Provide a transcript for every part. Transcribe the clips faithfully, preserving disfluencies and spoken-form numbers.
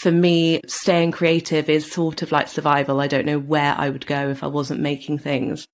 for me, staying creative is sort of like survival. I don't know where I would go if I wasn't making things.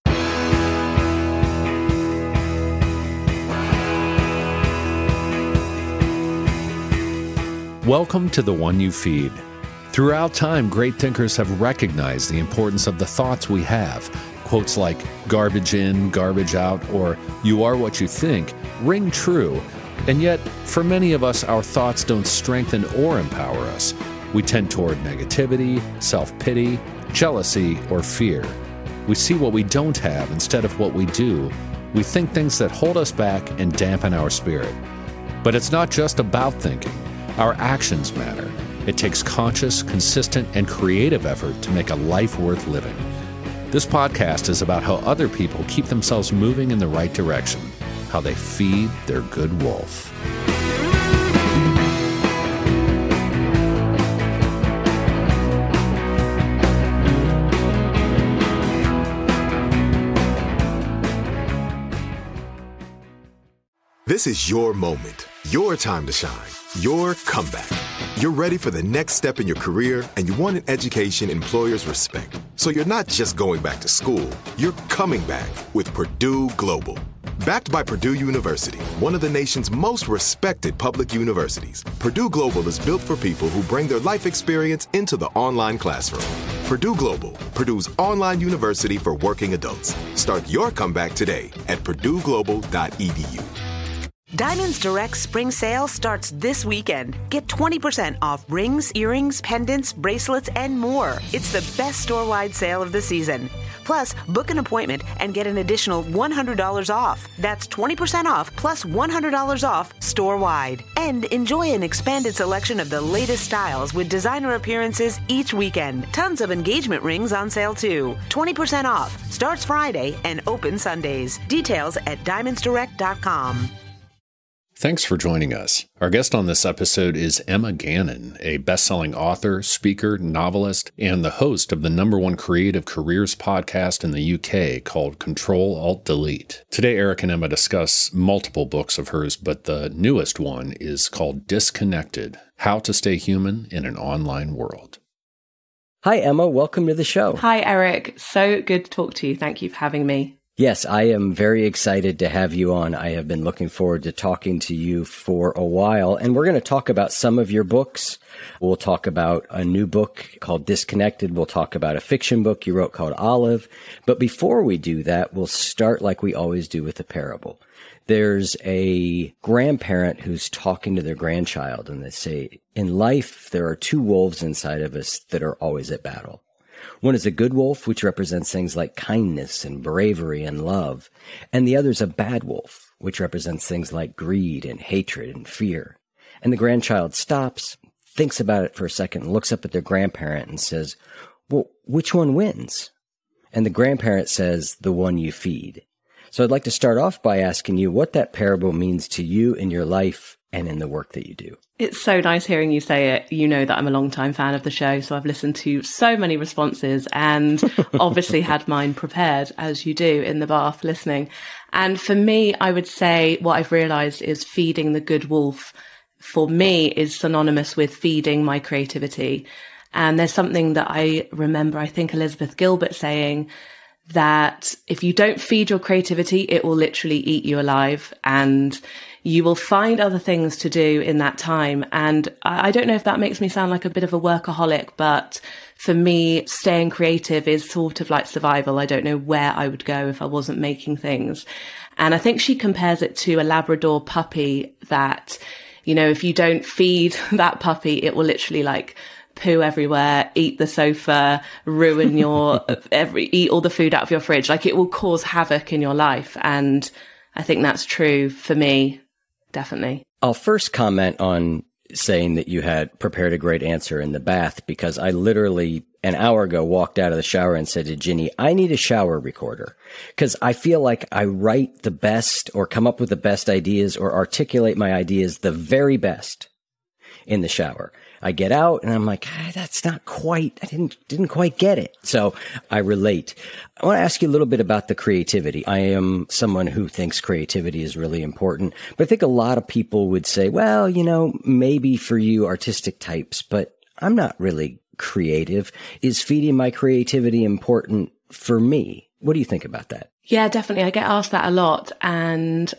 Welcome to The One You Feed. Throughout time, great thinkers have recognized the importance of the thoughts we have. Quotes like garbage in, garbage out, or you are what you think ring true. And yet, for many of us, our thoughts don't strengthen or empower us. We tend toward negativity, self-pity, jealousy, or fear. We see what we don't have instead of what we do. We think things that hold us back and dampen our spirit. But it's not just about thinking. Our actions matter. It takes conscious, consistent, and creative effort to make a life worth living. This podcast is about how other people keep themselves moving in the right direction, how they feed their good wolf. This is your moment, your time to shine, your comeback. You're ready for the next step in your career, and you want an education employers respect. So you're not just going back to school, you're coming back with Purdue Global. Backed by Purdue University, one of the nation's most respected public universities, Purdue Global is built for people who bring their life experience into the online classroom. Purdue Global, Purdue's online university for working adults. Start your comeback today at purdue global dot e d u. Diamonds Direct Spring Sale starts this weekend. Get twenty percent off rings, earrings, pendants, bracelets, and more. It's the best store-wide sale of the season. Plus, book an appointment and get an additional one hundred dollars off. That's twenty percent off plus one hundred dollars off store-wide. And enjoy an expanded selection of the latest styles with designer appearances each weekend. Tons of engagement rings on sale too. twenty percent off. Starts Friday and open Sundays. Details at diamonds direct dot com. Thanks for joining us. Our guest on this episode is Emma Gannon, a best-selling author, speaker, novelist, and the host of the number one creative careers podcast in the U K called Control-Alt-Delete. Today, Eric and Emma discuss multiple books of hers, but the newest one is called Disconnected: How to Stay Human in an Online World. Hi, Emma. Welcome to the show. Hi, Eric. So good to talk to you. Thank you for having me. Yes, I am very excited to have you on. I have been looking forward to talking to you for a while, and we're going to talk about some of your books. We'll talk about a new book called Disconnected. We'll talk about a fiction book you wrote called Olive. But before we do that, we'll start like we always do with a parable. There's a grandparent who's talking to their grandchild, and they say, in life, there are two wolves inside of us that are always at battle. One is a good wolf, which represents things like kindness and bravery and love. And the other is a bad wolf, which represents things like greed and hatred and fear. And the grandchild stops, thinks about it for a second, looks up at their grandparent and says, well, which one wins? And the grandparent says, the one you feed. So I'd like to start off by asking you what that parable means to you in your life and in the work that you do. It's so nice hearing you say it. You know that I'm a long-time fan of the show, so I've listened to so many responses and obviously had mine prepared, as you do in the bath listening. And for me, I would say what I've realized is feeding the good wolf, for me, is synonymous with feeding my creativity. And there's something that I remember, I think Elizabeth Gilbert saying, that if you don't feed your creativity, it will literally eat you alive, and you will find other things to do in that time. And I don't know if that makes me sound like a bit of a workaholic, but for me, staying creative is sort of like survival. I don't know where I would go if I wasn't making things. And I think she compares it to a Labrador puppy that, you know, if you don't feed that puppy, it will literally like poo everywhere, eat the sofa, ruin your every, eat all the food out of your fridge. Like, it will cause havoc in your life. And I think that's true for me, definitely. I'll first comment on saying that you had prepared a great answer in the bath, because I literally an hour ago walked out of the shower and said to Ginny, I need a shower recorder, because I feel like I write the best or come up with the best ideas or articulate my ideas the very best in the shower. I get out and I'm like, ah, that's not quite, I didn't, didn't quite get it. So I relate. I want to ask you a little bit about the creativity. I am someone who thinks creativity is really important, but I think a lot of people would say, well, you know, maybe for you artistic types, but I'm not really creative. Is feeding my creativity important for me? What do you think about that? Yeah, definitely. I get asked that a lot. And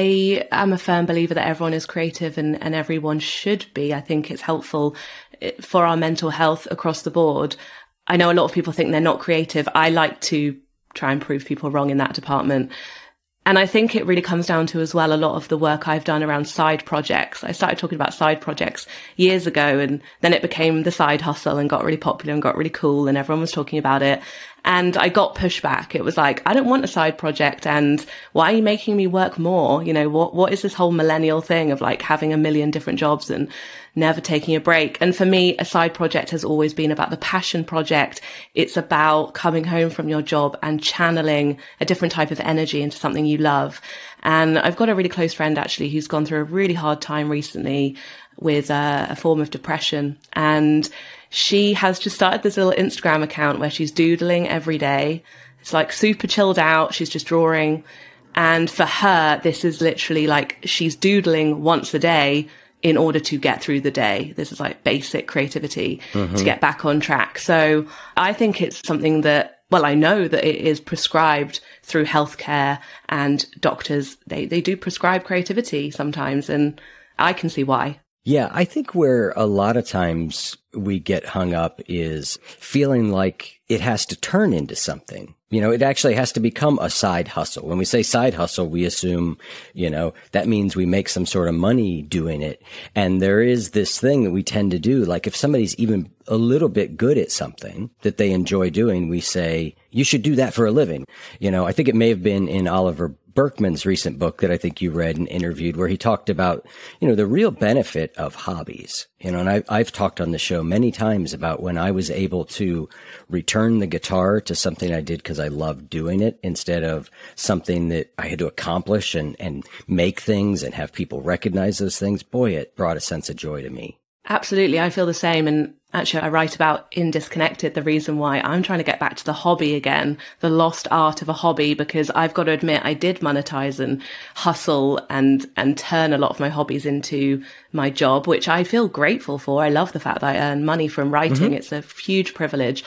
I am a firm believer that everyone is creative and, and everyone should be. I think it's helpful for our mental health across the board. I know a lot of people think they're not creative. I like to try and prove people wrong in that department. And I think it really comes down to as well a lot of the work I've done around side projects. I started talking about side projects years ago, and then it became the side hustle and got really popular and got really cool and everyone was talking about it. And I got pushback. It was like, I don't want a side project. And why are you making me work more? You know, what, what is this whole millennial thing of like having a million different jobs and never taking a break? And for me, a side project has always been about the passion project. It's about coming home from your job and channeling a different type of energy into something you love. And I've got a really close friend actually who's gone through a really hard time recently with uh, a form of depression. And she has just started this little Instagram account where she's doodling every day. It's like super chilled out. She's just drawing. And for her, this is literally like she's doodling once a day in order to get through the day. This is like basic creativity mm-hmm. to get back on track. So I think it's something that, well, I know that it is prescribed through healthcare, and doctors, they, they do prescribe creativity sometimes. And I can see why. Yeah, I think where a lot of times we get hung up is feeling like it has to turn into something. You know, it actually has to become a side hustle. When we say side hustle, we assume, you know, that means we make some sort of money doing it. And there is this thing that we tend to do. Like if somebody's even a little bit good at something that they enjoy doing, we say, you should do that for a living. You know, I think it may have been in Oliver Berkman's recent book that I think you read and interviewed, where he talked about, you know, the real benefit of hobbies. You know, and I, I've talked on the show many times about when I was able to return the guitar to something I did because I loved doing it instead of something that I had to accomplish and, and make things and have people recognize those things. Boy, it brought a sense of joy to me. Absolutely. I feel the same. And actually, I write about in Disconnected the reason why I'm trying to get back to the hobby again, the lost art of a hobby, because I've got to admit I did monetize and hustle and, and turn a lot of my hobbies into my job, which I feel grateful for. I love the fact that I earn money from writing. Mm-hmm. It's a huge privilege.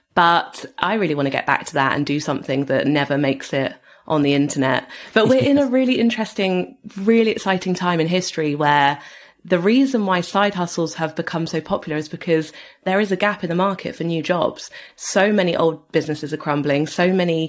But I really want to get back to that and do something that never makes it on the internet. But we're in a really interesting, really exciting time in history where the reason why side hustles have become so popular is because there is a gap in the market for new jobs. So many old businesses are crumbling. So many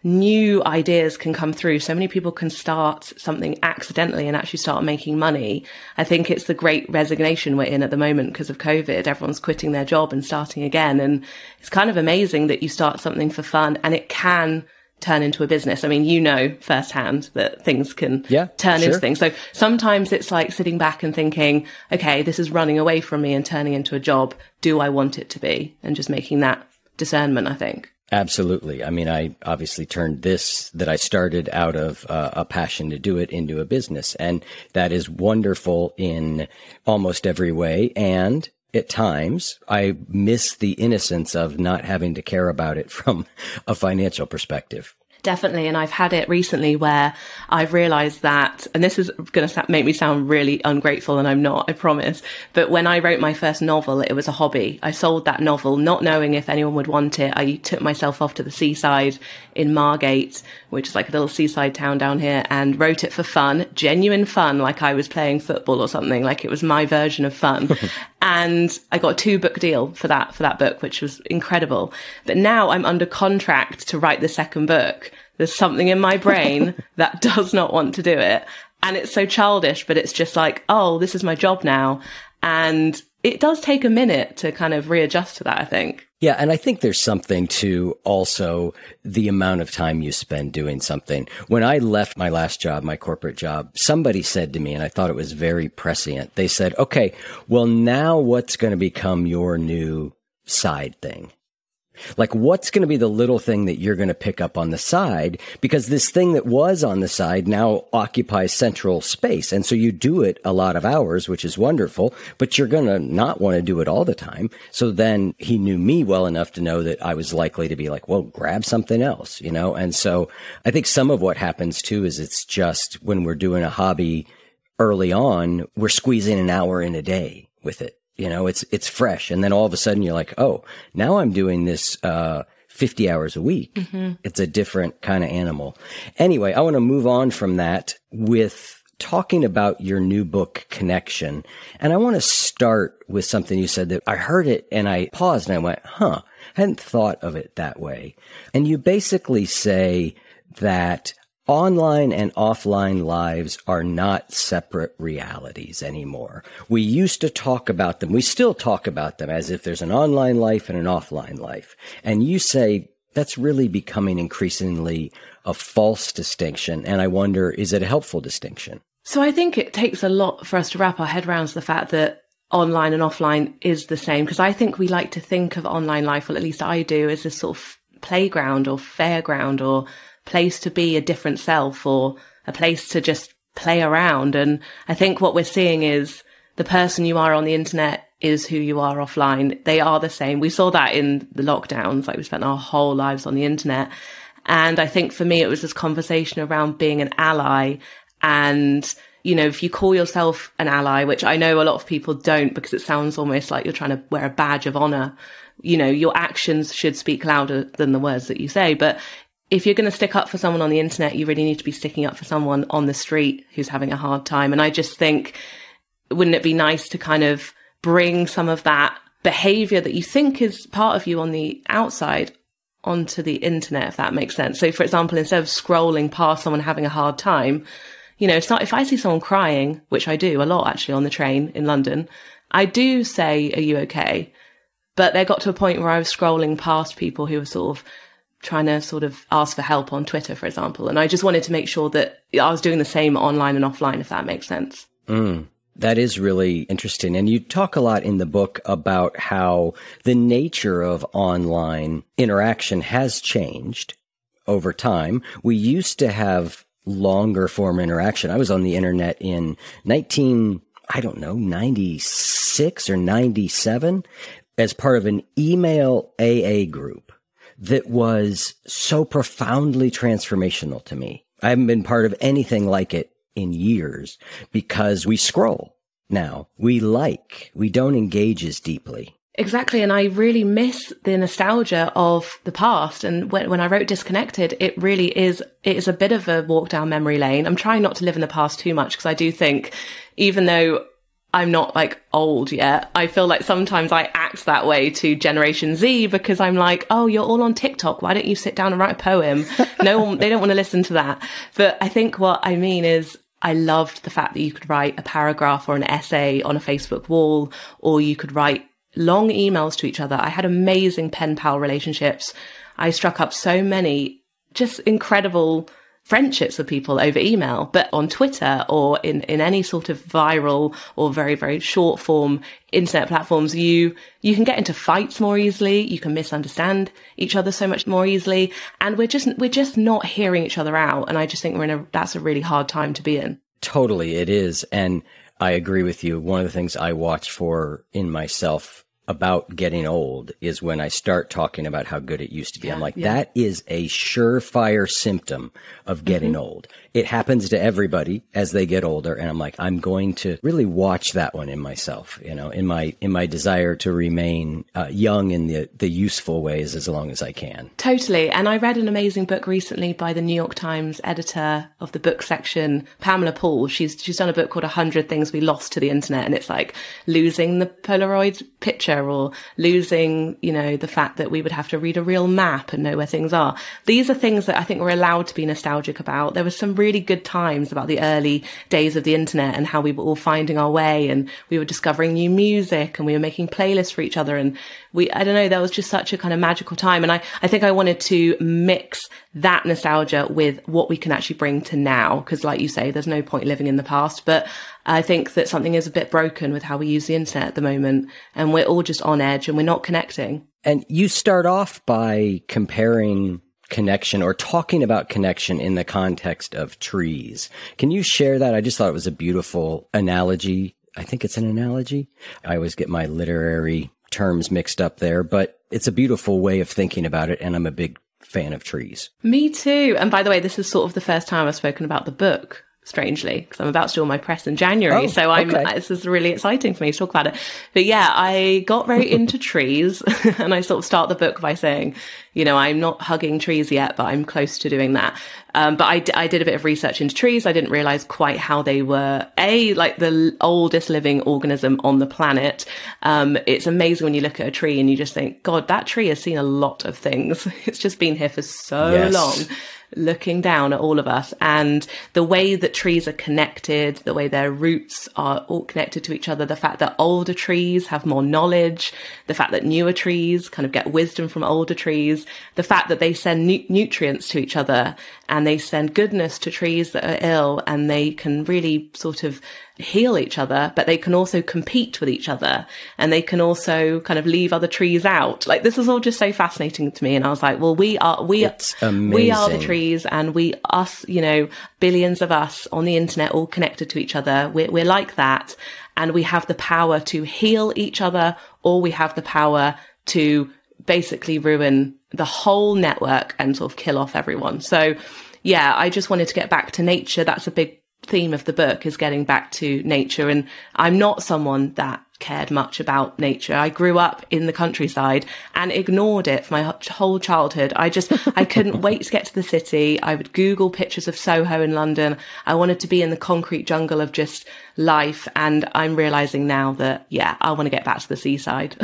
new ideas can come through. So many people can start something accidentally and actually start making money. I think it's the great resignation we're in at the moment because of COVID. Everyone's quitting their job and starting again. And it's kind of amazing that you start something for fun and it can turn into a business. I mean, you know firsthand that things can yeah, turn sure. into things. So sometimes it's like sitting back and thinking, okay, this is running away from me and turning into a job. Do I want it to be? And just making that discernment, I think. Absolutely. I mean, I obviously turned this that I started out of uh, a passion to do it into a business. And that is wonderful in almost every way. And at times, I miss the innocence of not having to care about it from a financial perspective. Definitely. And I've had it recently where I've realized that, and this is going to make me sound really ungrateful, and I'm not, I promise. But when I wrote my first novel, it was a hobby. I sold that novel not knowing if anyone would want it. I took myself off to the seaside in Margate, which is like a little seaside town down here, and wrote it for fun, genuine fun, like I was playing football or something, like it was my version of fun. And I got a two book deal for that, for that book, which was incredible. But now I'm under contract to write the second book. There's something in my brain that does not want to do it. And it's so childish, but it's just like, oh, this is my job now. And it does take a minute to kind of readjust to that, I think. Yeah. And I think there's something to also the amount of time you spend doing something. When I left my last job, my corporate job, somebody said to me, and I thought it was very prescient. They said, okay, well, now what's going to become your new side thing? Like, what's going to be the little thing that you're going to pick up on the side? Because this thing that was on the side now occupies central space. And so you do it a lot of hours, which is wonderful, but you're going to not want to do it all the time. So then he knew me well enough to know that I was likely to be like, well, grab something else, you know? And so I think some of what happens too is it's just when we're doing a hobby early on, we're squeezing an hour in a day with it. You know, it's, it's fresh. And then all of a sudden you're like, oh, now I'm doing this, uh, fifty hours a week. Mm-hmm. It's a different kind of animal. Anyway, I want to move on from that with talking about your new book, Connection. And I want to start with something you said that I heard it and I paused and I went, huh, I hadn't thought of it that way. And you basically say that online and offline lives are not separate realities anymore. We used to talk about them. We still talk about them as if there's an online life and an offline life. And you say that's really becoming increasingly a false distinction. And I wonder, is it a helpful distinction? So I think it takes a lot for us to wrap our head around the fact that online and offline is the same. Because I think we like to think of online life, well, at least I do, as a sort of playground or fairground or place to be a different self or a place to just play around. And I think what we're seeing is the person you are on the internet is who you are offline. They are the same. We saw that in the lockdowns, like we spent our whole lives on the internet. And I think for me, it was this conversation around being an ally. And, you know, if you call yourself an ally, which I know a lot of people don't because it sounds almost like you're trying to wear a badge of honor, you know, your actions should speak louder than the words that you say. But if you're going to stick up for someone on the internet, you really need to be sticking up for someone on the street who's having a hard time. And I just think, wouldn't it be nice to kind of bring some of that behavior that you think is part of you on the outside onto the internet, if that makes sense? So, for example, instead of scrolling past someone having a hard time, you know, it's not, if I see someone crying, which I do a lot actually on the train in London, I do say, are you okay? But there got to a point where I was scrolling past people who were sort of trying to sort of ask for help on Twitter, for example. And I just wanted to make sure that I was doing the same online and offline, if that makes sense. Mm, that is really interesting. And you talk a lot in the book about how the nature of online interaction has changed over time. We used to have longer form interaction. I was on the internet in nineteen, I don't know, ninety-six or ninety-seven as part of an email A A group that was so profoundly transformational to me. I haven't been part of anything like it in years because we scroll now. We like, we don't engage as deeply. Exactly. And I really miss the nostalgia of the past. And when, when I wrote Disconnected, it really is, it is a bit of a walk down memory lane. I'm trying not to live in the past too much because I do think, even though I'm not like old yet, I feel like sometimes I act that way to Generation Z because I'm like, oh, you're all on TikTok. Why don't you sit down and write a poem? No one, they don't want to listen to that. But I think what I mean is I loved the fact that you could write a paragraph or an essay on a Facebook wall, or you could write long emails to each other. I had amazing pen pal relationships. I struck up so many just incredible friendships with people over email, but on Twitter or in, in any sort of viral or very, very short form internet platforms, you, you can get into fights more easily. You can misunderstand each other so much more easily. And we're just, we're just not hearing each other out. And I just think we're in a, that's a really hard time to be in. Totally. It is. And I agree with you. One of the things I watch for in myself about getting old is when I start talking about how good it used to be. Yeah, I'm like, yeah. That is a surefire symptom of getting mm-hmm. old. It happens to everybody as they get older. And I'm like, I'm going to really watch that one in myself, you know, in my, in my desire to remain uh, young in the, the useful ways as long as I can. Totally. And I read an amazing book recently by the New York Times editor of the book section, Pamela Paul. She's, she's done a book called one hundred Things We Lost to the Internet. And it's like losing the Polaroid picture, or losing, you know, the fact that we would have to read a real map and know where things are. These are things that I think we're allowed to be nostalgic about. There were some really good times about the early days of the internet and how we were all finding our way, and we were discovering new music and we were making playlists for each other. And we, I don't know, that was just such a kind of magical time. And I, I think I wanted to mix that nostalgia with what we can actually bring to now. Because like you say, there's no point living in the past, but I think that something is a bit broken with how we use the internet at the moment, and we're all just on edge and we're not connecting. And you start off by comparing connection or talking about connection in the context of trees. Can you share that? I just thought it was a beautiful analogy. I think it's an analogy. I always get my literary terms mixed up there, but it's a beautiful way of thinking about it. And I'm a big fan of trees. Me too. And by the way, this is sort of the first time I've spoken about the book. strangely, because I'm about to do all my press in January. Oh, so I'm, okay. this is really exciting for me to talk about it. But yeah, I got very into trees and I sort of start the book by saying, you know, I'm not hugging trees yet, but I'm close to doing that. Um, but I, d- I did a bit of research into trees. I didn't realize quite how they were, A, like the l- oldest living organism on the planet. Um, it's amazing when you look at a tree and you just think, God, that tree has seen a lot of things. It's just been here for so Yes. long, looking down at all of us. And the way that trees are connected, the way their roots are all connected to each other, the fact that older trees have more knowledge, the fact that newer trees kind of get wisdom from older trees, the fact that they send nu- nutrients to each other and they send goodness to trees that are ill, and they can really sort of heal each other, but they can also compete with each other, and they can also kind of leave other trees out. Like, this is all just so fascinating to me. And I was like, well, we are, we, It's amazing. we are the trees, and we, us, you know, billions of us on the internet, all connected to each other. We're, we're like that. And we have the power to heal each other, or we have the power to basically ruin the whole network and sort of kill off everyone. So yeah, I just wanted to get back to nature. That's a big theme of the book, is getting back to nature. And I'm not someone that cared much about nature. I grew up in the countryside and ignored it for my whole childhood. I just, I couldn't wait to get to the city. I would Google pictures of Soho in London. I wanted to be in the concrete jungle of just life. And I'm realizing now that, yeah, I want to get back to the seaside.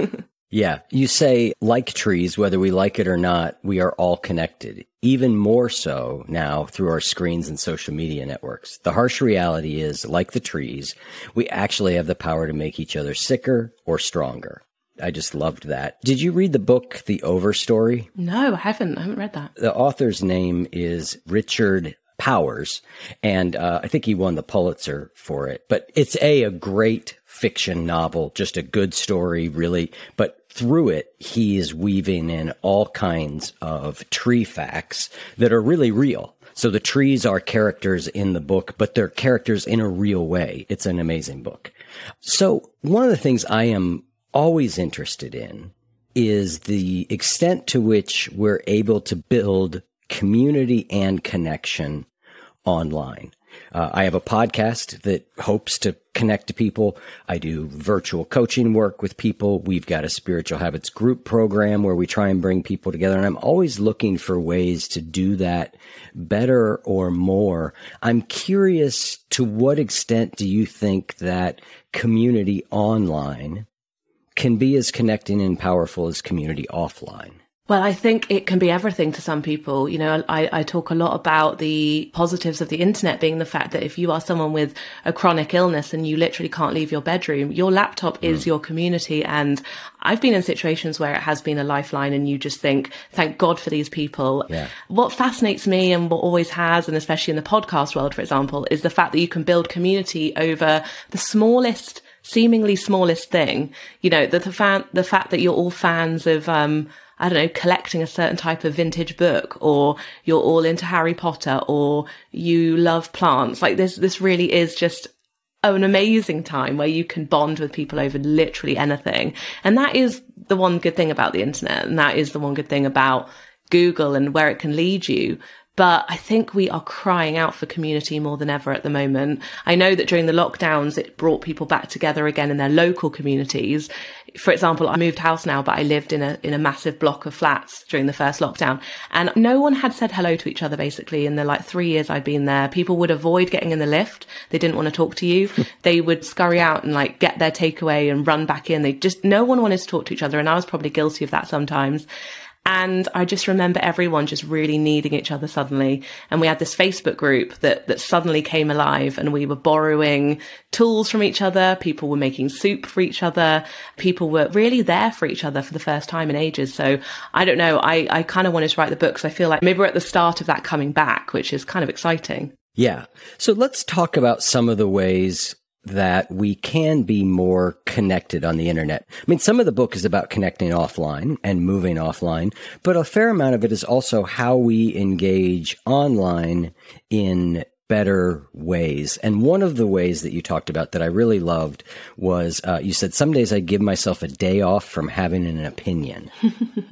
Yeah. You say, like trees, whether we like it or not, we are all connected, even more so now through our screens and social media networks. The harsh reality is, like the trees, we actually have the power to make each other sicker or stronger. I just loved that. Did you read the book, The Overstory? No, I haven't. I haven't read that. The author's name is Richard Powers, and uh, I think he won the Pulitzer for it. But it's a, a great fiction novel, just a good story, really. But through it, he is weaving in all kinds of tree facts that are really real. So the trees are characters in the book, but they're characters in a real way. It's an amazing book. So one of the things I am always interested in is the extent to which we're able to build community and connection online. Uh, I have a podcast that hopes to connect to people. I do virtual coaching work with people. We've got a Spiritual Habits group program where we try and bring people together. And I'm always looking for ways to do that better or more. I'm curious, to what extent do you think that community online can be as connecting and powerful as community offline? Well, I think it can be everything to some people. You know, I, I talk a lot about the positives of the internet being the fact that if you are someone with a chronic illness and you literally can't leave your bedroom, your laptop is mm. your community. And I've been in situations where it has been a lifeline, and you just think, thank God for these people. Yeah. What fascinates me, and what always has, and especially in the podcast world, for example, is the fact that you can build community over the smallest, seemingly smallest thing. You know, the, the, fan, the fact that you're all fans of, um, I don't know, collecting a certain type of vintage book, or you're all into Harry Potter, or you love plants. Like this, this really is just an amazing time where you can bond with people over literally anything. And that is the one good thing about the internet. And that is the one good thing about Google and where it can lead you. But I think we are crying out for community more than ever at the moment. I know that during the lockdowns, it brought people back together again in their local communities. For example, I moved house now, but I lived in a in a massive block of flats during the first lockdown. And no one had said hello to each other, basically, in the like three years I'd been there. People would avoid getting in the lift. They didn't want to talk to you. They would scurry out and like get their takeaway and run back in. They just, no one wanted to talk to each other. And I was probably guilty of that sometimes. And I just remember everyone just really needing each other suddenly. And we had this Facebook group that, that suddenly came alive, and we were borrowing tools from each other. People were making soup for each other. People were really there for each other for the first time in ages. So I don't know. I, I kind of wanted to write the book because I feel like maybe we're at the start of that coming back, which is kind of exciting. Yeah. So let's talk about some of the ways that we can be more connected on the internet. I mean, some of the book is about connecting offline and moving offline, but a fair amount of it is also how we engage online in better ways. And one of the ways that you talked about that I really loved was, uh, you said, some days I give myself a day off from having an opinion.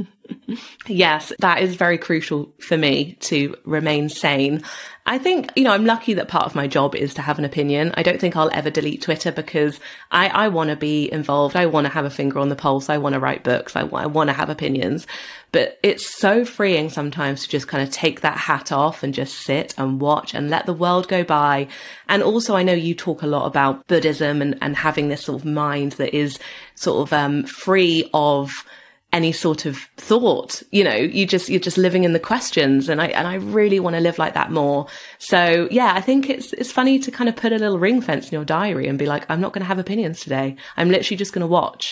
Yes, that is very crucial for me to remain sane. I think, you know, I'm lucky that part of my job is to have an opinion. I don't think I'll ever delete Twitter because I, I want to be involved. I want to have a finger on the pulse. I want to write books. I, I want to have opinions. But it's so freeing sometimes to just kind of take that hat off and just sit and watch and let the world go by. And also, I know you talk a lot about Buddhism and, and having this sort of mind that is sort of um, free of any sort of thought. You know, you just, you're just living in the questions. And I, and I really want to live like that more. So yeah, I think it's, it's funny to kind of put a little ring fence in your diary and be like, I'm not going to have opinions today. I'm literally just going to watch.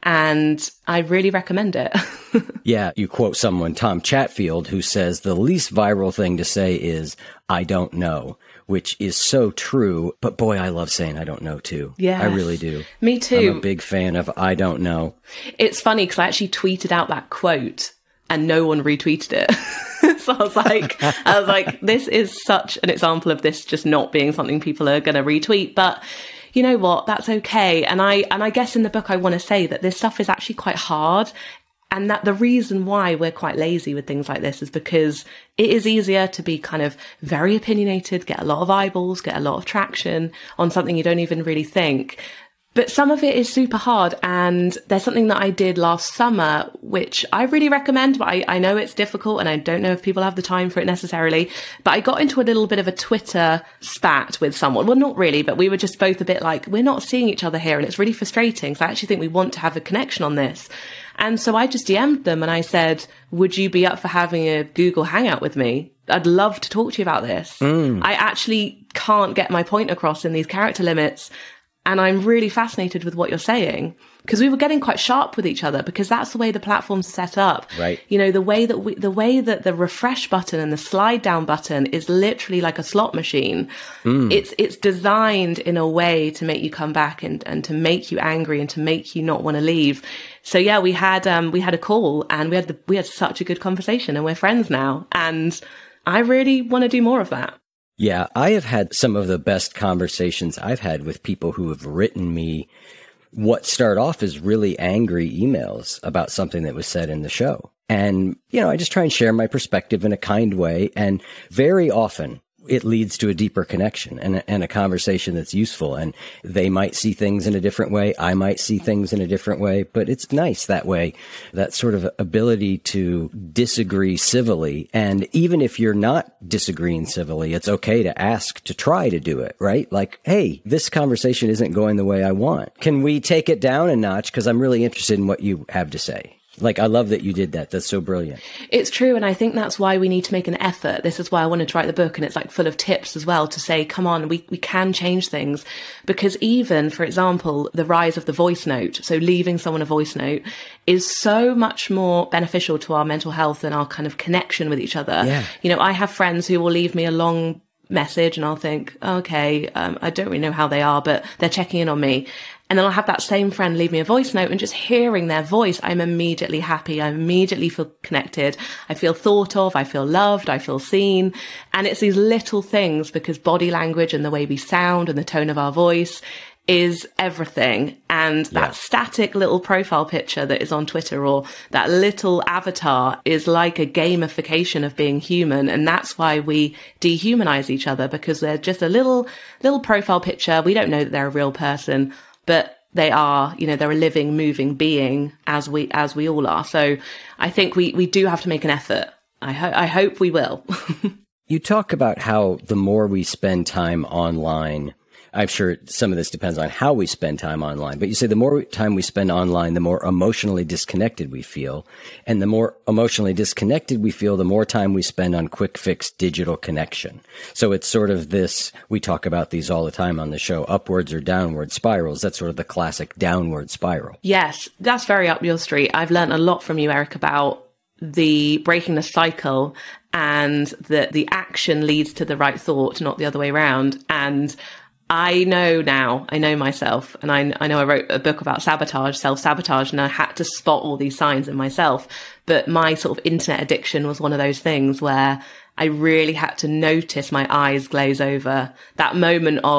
And I really recommend it. Yeah, you quote someone, Tom Chatfield, who says the least viral thing to say is, I don't know, which is so true. But boy, I love saying I don't know too. Yeah, I really do. Me too. I'm a big fan of I don't know. It's funny because I actually tweeted out that quote and no one retweeted it. So I was like, I was like, this is such an example of this just not being something people are going to retweet. But you know what? That's okay. And I, and I guess in the book, I want to say that this stuff is actually quite hard. And that the reason why we're quite lazy with things like this is because it is easier to be kind of very opinionated, get a lot of eyeballs, get a lot of traction on something you don't even really think. But some of it is super hard. And there's something that I did last summer, which I really recommend, but I, I know it's difficult and I don't know if people have the time for it necessarily. But I got into a little bit of a Twitter spat with someone. Well, not really, but we were just both a bit like, we're not seeing each other here. And it's really frustrating. So I actually think we want to have a connection on this. And so I just D M'd them and I said, would you be up for having a Google Hangout with me? I'd love to talk to you about this. Mm. I actually can't get my point across in these character limits. And I'm really fascinated with what you're saying because we were getting quite sharp with each other because that's the way the platform's set up. Right. You know, the way that we, the way that the refresh button and the slide down button is literally like a slot machine. Mm. It's, it's designed in a way to make you come back and, and to make you angry and to make you not want to leave. So yeah, we had, um, we had a call and we had the, we had such a good conversation and we're friends now. And I really want to do more of that. Yeah, I have had some of the best conversations I've had with people who have written me what start off as really angry emails about something that was said in the show. And, you know, I just try and share my perspective in a kind way. And very often it leads to a deeper connection and a, and a conversation that's useful. And they might see things in a different way. I might see things in a different way, but it's nice that way, that sort of ability to disagree civilly. And even if you're not disagreeing civilly, it's okay to ask to try to do it, right? Like, hey, this conversation isn't going the way I want. Can we take it down a notch? Because I'm really interested in what you have to say. Like, I love that you did that. That's so brilliant. It's true. And I think that's why we need to make an effort. This is why I wanted to write the book. And it's like full of tips as well to say, come on, we, we can change things. Because even, for example, the rise of the voice note, so leaving someone a voice note is so much more beneficial to our mental health and our kind of connection with each other. Yeah. You know, I have friends who will leave me a long message and I'll think, okay, um, I don't really know how they are, but they're checking in on me. And then I'll have that same friend leave me a voice note and just hearing their voice, I'm immediately happy. I immediately feel connected. I feel thought of. I feel loved. I feel seen. And it's these little things because body language and the way we sound and the tone of our voice is everything. And that yeah. static little profile picture that is on Twitter or that little avatar is like a gamification of being human. And that's why we dehumanize each other because they're just a little, little profile picture. We don't know that they're a real person, but they are, you know, they're a living, moving being as we, as we all are. So I think we, we do have to make an effort. I hope, I hope we will. You talk about how the more we spend time online, I'm sure some of this depends on how we spend time online, but you say the more time we spend online, the more emotionally disconnected we feel. And the more emotionally disconnected we feel, the more time we spend on quick fix digital connection. So it's sort of this, we talk about these all the time on the show, upwards or downward spirals. That's sort of the classic downward spiral. Yes, that's very up your street. I've learned a lot from you, Eric, about the breaking the cycle and that the action leads to the right thought, not the other way around. And I know now, I know myself, and I, I know I wrote a book about sabotage, self-sabotage, and I had to spot all these signs in myself. But my sort of internet addiction was one of those things where I really had to notice my eyes glaze over, that moment of,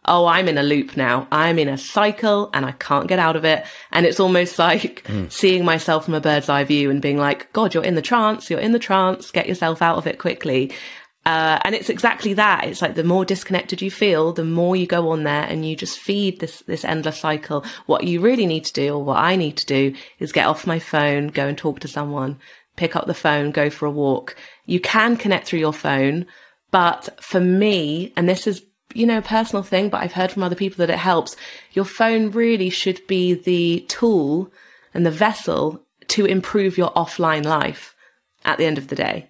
oh, I'm in a loop now. I'm in a cycle and I can't get out of it. And it's almost like mm. seeing myself from a bird's eye view and being like, God, you're in the trance, you're in the trance, get yourself out of it quickly. Uh, and it's exactly that. It's like the more disconnected you feel, the more you go on there and you just feed this, this endless cycle. What you really need to do, or what I need to do, is get off my phone, go and talk to someone, pick up the phone, go for a walk. You can connect through your phone, but for me, and this is, you know, a personal thing, but I've heard from other people that it helps. Your phone really should be the tool and the vessel to improve your offline life at the end of the day.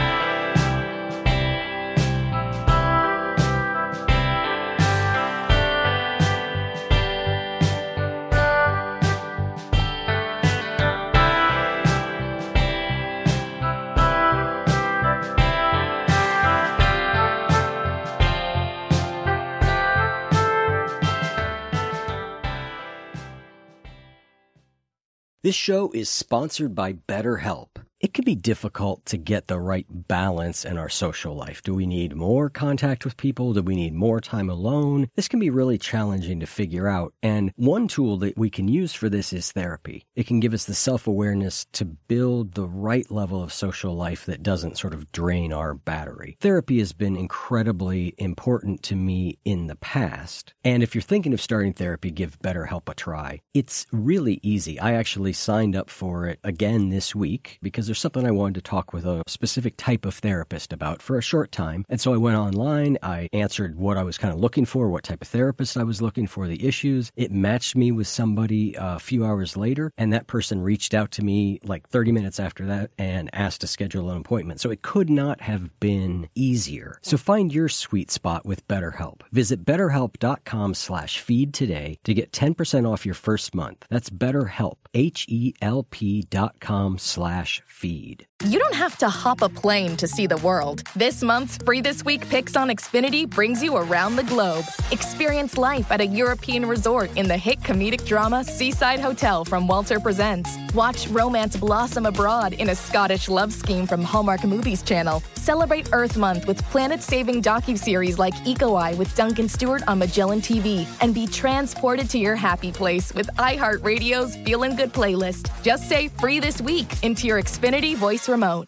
This show is sponsored by BetterHelp. It can be difficult to get the right balance in our social life. Do we need more contact with people? Do we need more time alone? This can be really challenging to figure out. And one tool that we can use for this is therapy. It can give us the self-awareness to build the right level of social life that doesn't sort of drain our battery. Therapy has been incredibly important to me in the past. And if you're thinking of starting therapy, give BetterHelp a try. It's really easy. I actually signed up for it again this week because there's something I wanted to talk with a specific type of therapist about for a short time. And so I went online, I answered what I was kind of looking for, what type of therapist I was looking for, the issues. It matched me with somebody a few hours later, and that person reached out to me like thirty minutes after that and asked to schedule an appointment. So it could not have been easier. So find your sweet spot with BetterHelp. Visit betterhelp.com slash feed today to get ten percent off your first month. That's BetterHelp, H-E-L-P dot com slash feed. You don't have to hop a plane to see the world. This month's Free This Week Picks on Xfinity brings you around the globe. Experience life at a European resort in the hit comedic drama Seaside Hotel from Walter Presents. Watch romance blossom abroad in a Scottish love scheme from Hallmark Movies Channel. Celebrate Earth Month with planet-saving docuseries like Eco Eye with Duncan Stewart on Magellan T V. And be transported to your happy place with iHeartRadio's Feelin' Good playlist. Just say Free This Week into your Xfinity voice remote.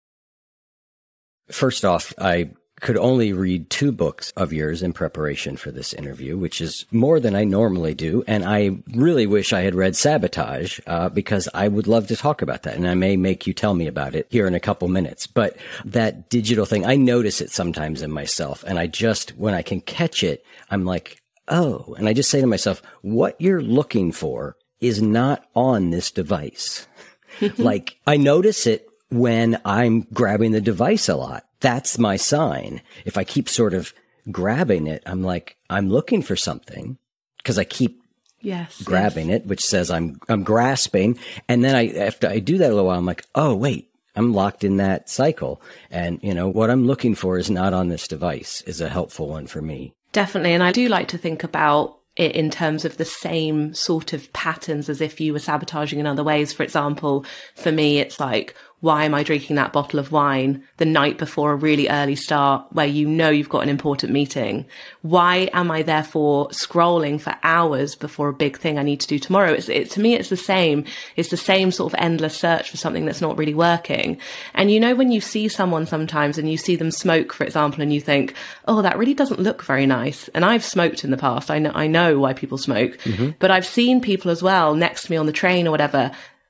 First off, I could only read two books of yours in preparation for this interview, which is more than I normally do. And I really wish I had read Sabotage, uh, because I would love to talk about that. And I may make you tell me about it here in a couple minutes. But that digital thing, I notice it sometimes in myself. And I just, when I can catch it, I'm like, oh, and I just say to myself, what you're looking for is not on this device. Like, I notice it when I'm grabbing the device a lot. That's my sign. If I keep sort of grabbing it, I'm like, I'm looking for something because I keep yes, grabbing yes. it, which says I'm, I'm grasping. And then I, after I do that a little while, I'm like, oh, wait, I'm locked in that cycle. And, you know, what I'm looking for is not on this device is a helpful one for me. Definitely. And I do like to think about it in terms of the same sort of patterns as if you were sabotaging in other ways. For example, for me, it's like, why am I drinking that bottle of wine the night before a really early start where you know you've got an important meeting? Why am I therefore scrolling for hours before a big thing I need to do tomorrow? It's, it, to me, it's the same. It's the same sort of endless search for something that's not really working. And you know, when you see someone sometimes and you see them smoke, for example, and you think, oh, that really doesn't look very nice. And I've smoked in the past. I know, I know why people smoke, mm-hmm. but I've seen people as well next to me on the train or whatever,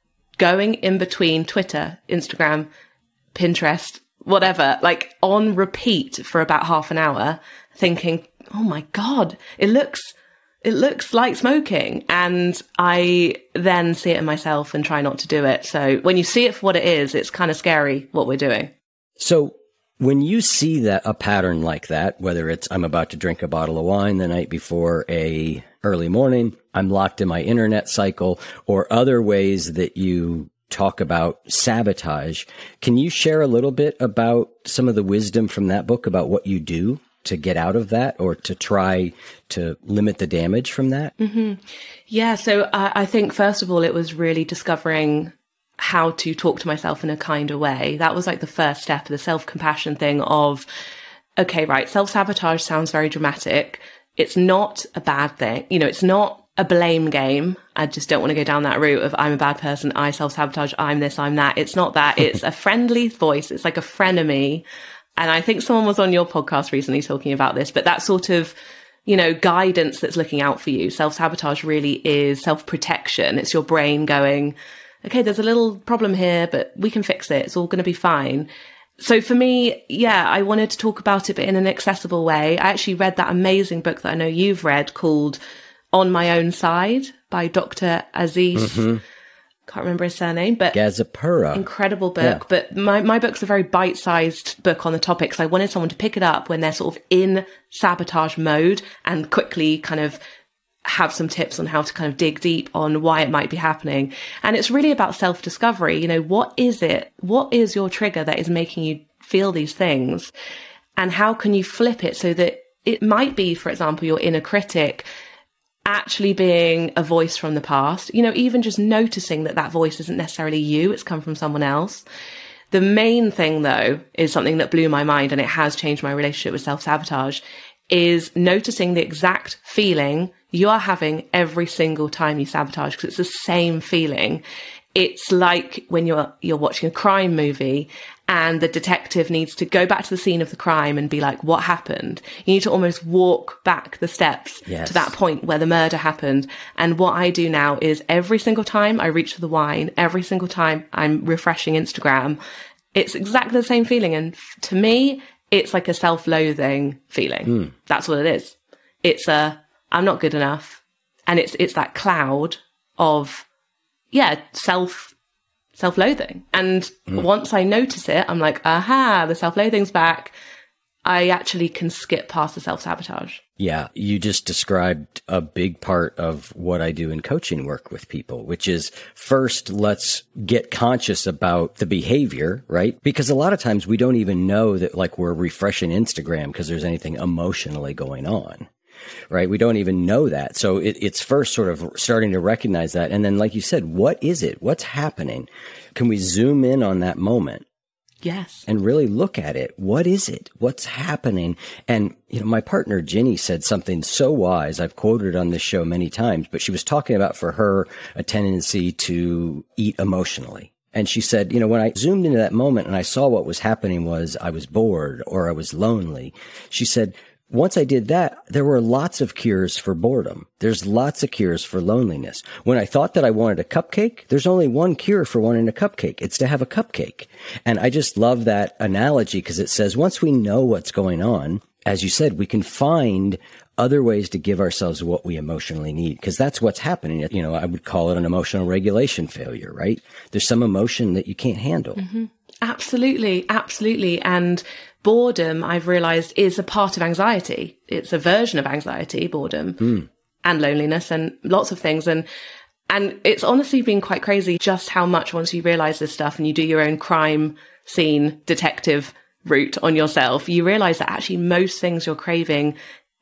going in between Twitter, Instagram, Pinterest, whatever, like on repeat for about half an hour, thinking, oh my God, it looks, it looks like smoking. And I then see it in myself and try not to do it. So when you see it for what it is, it's kind of scary what we're doing. So when you see that a pattern like that, whether it's I'm about to drink a bottle of wine the night before a early morning, I'm locked in my internet cycle, or other ways that you talk about sabotage, can you share a little bit about some of the wisdom from that book about what you do to get out of that or to try to limit the damage from that? Mm-hmm. Yeah. So I, I think, first of all, it was really discovering how to talk to myself in a kinder way. That was like the first step of the self-compassion thing of, okay, right, self-sabotage sounds very dramatic. It's not a bad thing. You know, it's not a blame game. I just don't want to go down that route of I'm a bad person, I self-sabotage, I'm this, I'm that. It's not that. It's a friendly voice. It's like a frenemy. And I think someone was on your podcast recently talking about this, but that sort of, you know, guidance that's looking out for you. Self-sabotage really is self-protection. It's your brain going, okay, there's a little problem here, but we can fix it. It's all going to be fine. So for me, yeah, I wanted to talk about it, but in an accessible way. I actually read that amazing book that I know you've read called On My Own Side by Doctor Aziz. Mm-hmm. Can't remember his surname, but Gazipura. Incredible book. Yeah. But my, my book's a very bite-sized book on the topic. So I wanted someone to pick it up when they're sort of in sabotage mode and quickly kind of have some tips on how to kind of dig deep on why it might be happening. And it's really about self-discovery. You know, what is it? What is your trigger that is making you feel these things? And how can you flip it so that it might be, for example, your inner critic actually being a voice from the past, you know, even just noticing that that voice isn't necessarily you, it's come from someone else. The main thing, though, is something that blew my mind, and it has changed my relationship with self-sabotage, is noticing the exact feeling you are having every single time you sabotage, because it's the same feeling. It's like when you're you're watching a crime movie and the detective needs to go back to the scene of the crime and be like, what happened? You need to almost walk back the steps yes. to that point where the murder happened. And what I do now is every single time I reach for the wine, every single time I'm refreshing Instagram, it's exactly the same feeling. And to me, it's like a self-loathing feeling. Mm. That's what it is. It's a, I'm not good enough. And it's it's that cloud of, yeah, self self-loathing. And mm. once I notice it, I'm like, aha, the self-loathing's back. I actually can skip past the self-sabotage. Yeah, you just described a big part of what I do in coaching work with people, which is first, let's get conscious about the behavior, right? Because a lot of times we don't even know that like we're refreshing Instagram because there's anything emotionally going on. Right? We don't even know that. So it, it's first sort of starting to recognize that. And then, like you said, what is it? What's happening? Can we zoom in on that moment? Yes. And really look at it. What is it? What's happening? And, you know, my partner, Ginny, said something so wise. I've quoted it on this show many times, but she was talking about for her a tendency to eat emotionally. And she said, you know, when I zoomed into that moment and I saw what was happening was I was bored or I was lonely. She said, once I did that, there were lots of cures for boredom. There's lots of cures for loneliness. When I thought that I wanted a cupcake, there's only one cure for wanting a cupcake. It's to have a cupcake. And I just love that analogy because it says once we know what's going on, as you said, we can find other ways to give ourselves what we emotionally need, because that's what's happening. You know, I would call it an emotional regulation failure, right? There's some emotion that you can't handle. Mm-hmm. Absolutely. Absolutely. And boredom, I've realized, is a part of anxiety. It's a version of anxiety, boredom mm. and loneliness and lots of things. And, and it's honestly been quite crazy just how much once you realize this stuff and you do your own crime scene detective route on yourself, you realize that actually most things you're craving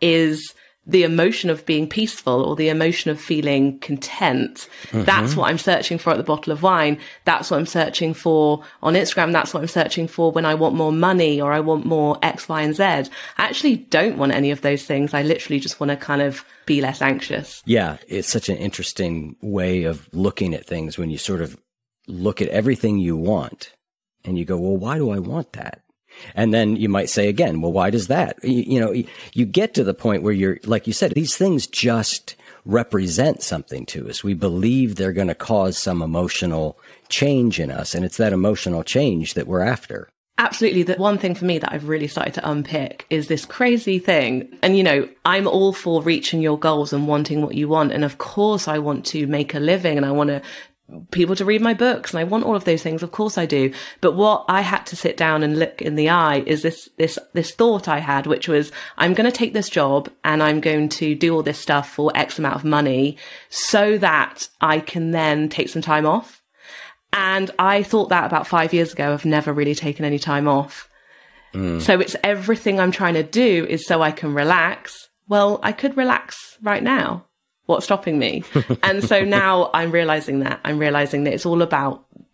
is the emotion of being peaceful or the emotion of feeling content. Mm-hmm. That's what I'm searching for at the bottle of wine. That's what I'm searching for on Instagram. That's what I'm searching for when I want more money or I want more X, Y, and Z. I actually don't want any of those things. I literally just want to kind of be less anxious. Yeah, it's such an interesting way of looking at things when you sort of look at everything you want and you go, well, why do I want that? And then you might say again, well, why does that? You, you know, you get to the point where you're, like you said, these things just represent something to us. We believe they're going to cause some emotional change in us. And it's that emotional change that we're after. Absolutely. The one thing for me that I've really started to unpick is this crazy thing. And, you know, I'm all for reaching your goals and wanting what you want. And of course, I want to make a living and I want to people to read my books and I want all of those things. Of course I do. But what I had to sit down and look in the eye is this, this, this thought I had, which was, I'm going to take this job and I'm going to do all this stuff for X amount of money so that I can then take some time off. And I thought that about five years ago. I've never really taken any time off. Mm. So it's everything I'm trying to do is so I can relax. Well, I could relax right now. What's stopping me? And so now I'm realizing that I'm realizing that it's all about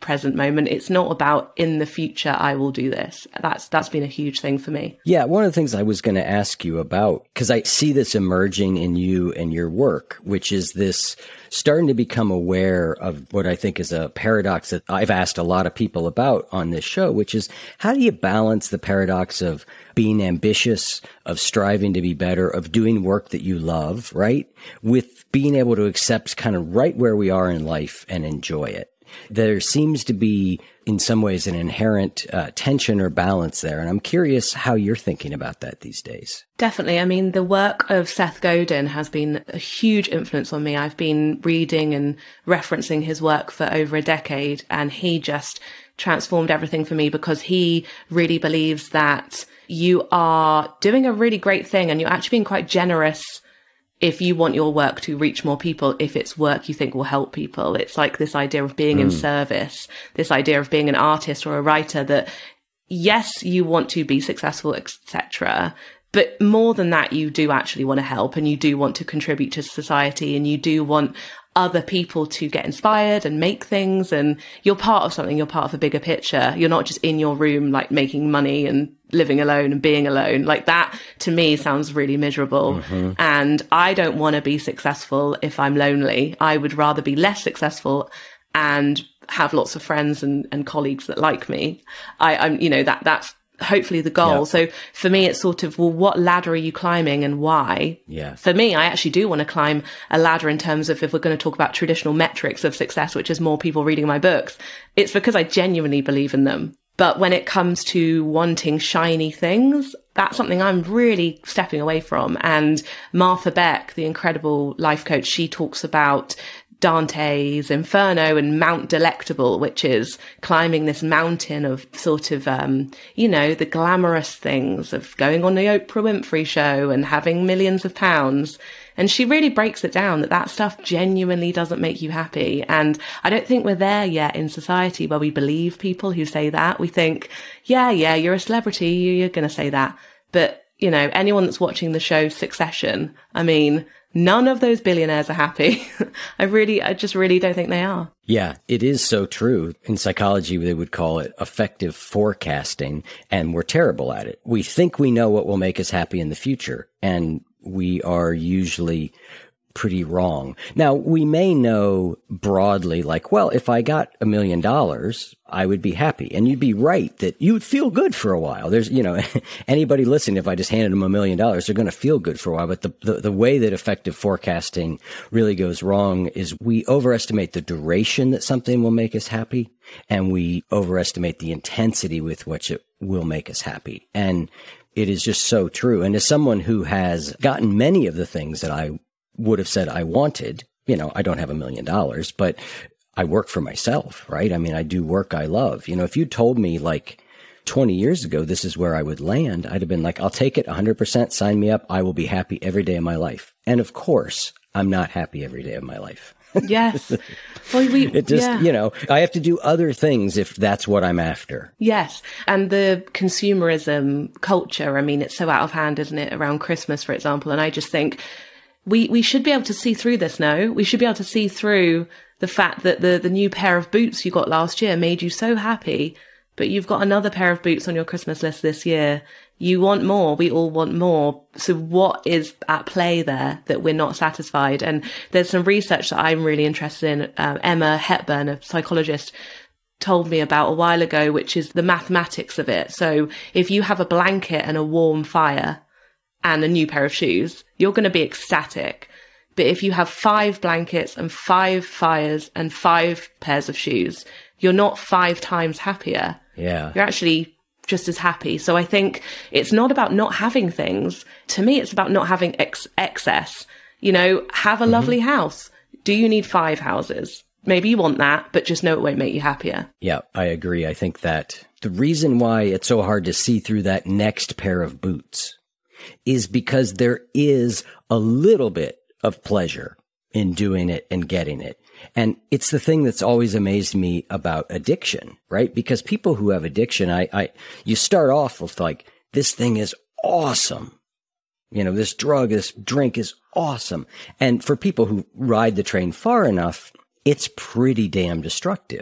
present moment. It's not about in the future, I will do this. That's, that's been a huge thing for me. Yeah. One of the things I was going to ask you about, because I see this emerging in you and your work, which is this starting to become aware of what I think is a paradox that I've asked a lot of people about on this show, which is how do you balance the paradox of being ambitious, of striving to be better, of doing work that you love, right? With being able to accept kind of right where we are in life and enjoy it. There seems to be, in some ways, an inherent uh, tension or balance there. And I'm curious how you're thinking about that these days. Definitely. I mean, the work of Seth Godin has been a huge influence on me. I've been reading and referencing his work for over a decade, and he just transformed everything for me because he really believes that you are doing a really great thing and you're actually being quite generous if you want your work to reach more people, if it's work you think will help people. It's like this idea of being mm. in service, this idea of being an artist or a writer that, yes, you want to be successful, et cetera. But more than that, you do actually want to help and you do want to contribute to society and you do want other people to get inspired and make things, and you're part of something, you're part of a bigger picture. You're not just in your room, like making money and living alone and being alone. Like that to me sounds really miserable. Mm-hmm. And I don't want to be successful if I'm lonely. I would rather be less successful and have lots of friends and, and colleagues that like me. I, I'm, you know, that that's hopefully the goal. Yep. So for me, it's sort of, well, what ladder are you climbing and why? Yeah. For me, I actually do want to climb a ladder in terms of, if we're going to talk about traditional metrics of success, which is more people reading my books, it's because I genuinely believe in them. But when it comes to wanting shiny things, that's something I'm really stepping away from. And Martha Beck, the incredible life coach, she talks about Dante's Inferno and Mount Delectable, which is climbing this mountain of sort of, um, you know, the glamorous things of going on the Oprah Winfrey show and having millions of pounds. And she really breaks it down that that stuff genuinely doesn't make you happy. And I don't think we're there yet in society where we believe people who say that. We think, yeah, yeah, you're a celebrity, you're going to say that. But, you know, anyone that's watching the show Succession, I mean, none of those billionaires are happy. I really, I just really don't think they are. Yeah, it is so true. In psychology, they would call it effective forecasting, and we're terrible at it. We think we know what will make us happy in the future, and we are usually pretty wrong. Now, we may know broadly, like, well, if I got a million dollars, I would be happy. And you'd be right that you would feel good for a while. There's, you know, anybody listening, if I just handed them a million dollars, they're going to feel good for a while. But the, the, the way that effective forecasting really goes wrong is we overestimate the duration that something will make us happy, and we overestimate the intensity with which it will make us happy. And it is just so true. And as someone who has gotten many of the things that I would have said I wanted, you know, I don't have a million dollars, but I work for myself, right? I mean, I do work I love. You know, if you told me like twenty years ago, this is where I would land, I'd have been like, I'll take it one hundred percent, sign me up. I will be happy every day of my life. And of course, I'm not happy every day of my life. Yes. Well, we, it just, yeah. you know, I have to do other things if that's what I'm after. Yes. And the consumerism culture, I mean, it's so out of hand, isn't it? Around Christmas, for example. And I just think, We we should be able to see through this, no? We should be able to see through the fact that the, the new pair of boots you got last year made you so happy, but you've got another pair of boots on your Christmas list this year. You want more. We all want more. So what is at play there that we're not satisfied? And there's some research that I'm really interested in. Uh, Emma Hepburn, a psychologist, told me about a while ago, which is the mathematics of it. So if you have a blanket and a warm fire and a new pair of shoes, you're going to be ecstatic. But if you have five blankets and five fires and five pairs of shoes, you're not five times happier. Yeah. You're actually just as happy. So I think it's not about not having things. To me, it's about not having ex- excess. You know, have a mm-hmm. lovely house. Do you need five houses? Maybe you want that, but just know it won't make you happier. Yeah, I agree. I think that the reason why it's so hard to see through that next pair of boots is because there is a little bit of pleasure in doing it and getting it. And it's the thing that's always amazed me about addiction, right? Because people who have addiction, I, I, you start off with like, this thing is awesome. You know, this drug, this drink is awesome. And for people who ride the train far enough, it's pretty damn destructive.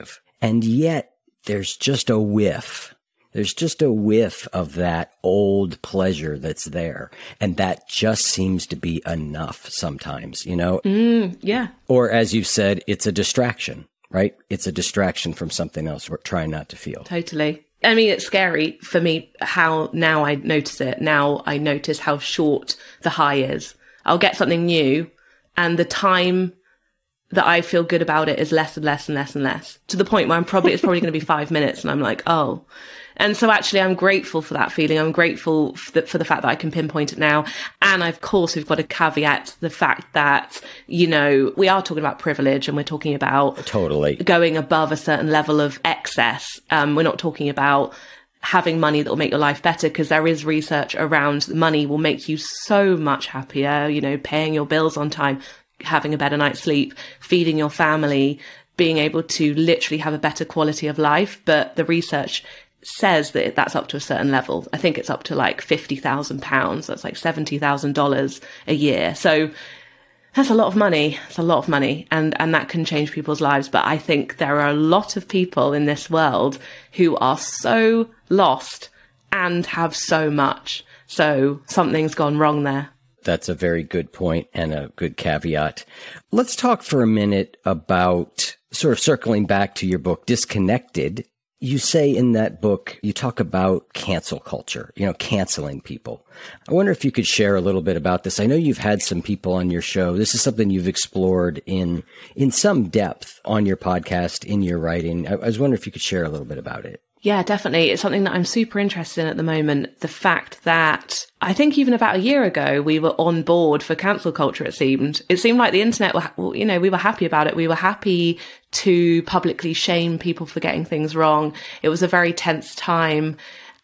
And yet there's just a whiff. There's just a whiff of that old pleasure that's there. And that just seems to be enough sometimes, you know? Mm, yeah. Or as you've said, it's a distraction, right? It's a distraction from something else we're trying not to feel. Totally. I mean, it's scary for me how now I notice it. Now I notice how short the high is. I'll get something new and the time that I feel good about it is less and less and less and less, to the point where I'm probably, it's probably going to be five minutes and I'm like, oh. And so actually I'm grateful for that feeling. I'm grateful for the, for the fact that I can pinpoint it now. And of course, we've got to caveat the fact that, you know, we are talking about privilege and we're talking about totally going above a certain level of excess. Um, we're not talking about having money that will make your life better, because there is research around money will make you so much happier, you know, paying your bills on time, having a better night's sleep, feeding your family, being able to literally have a better quality of life. But the research says that that's up to a certain level. I think it's up to like fifty thousand pounds. That's like seventy thousand dollars a year. So that's a lot of money. It's a lot of money. And, and that can change people's lives. But I think there are a lot of people in this world who are so lost and have so much. So something's gone wrong there. That's a very good point and a good caveat. Let's talk for a minute about sort of circling back to your book, Disconnected. You say in that book, you talk about cancel culture, you know, canceling people. I wonder if you could share a little bit about this. I know you've had some people on your show. This is something you've explored in, in some depth on your podcast, in your writing. I, I was wondering if you could share a little bit about it. Yeah, definitely. It's something that I'm super interested in at the moment. The fact that I think even about a year ago, we were on board for cancel culture, it seemed. It seemed like the internet, were, you know, we were happy about it. We were happy to publicly shame people for getting things wrong. It was a very tense time.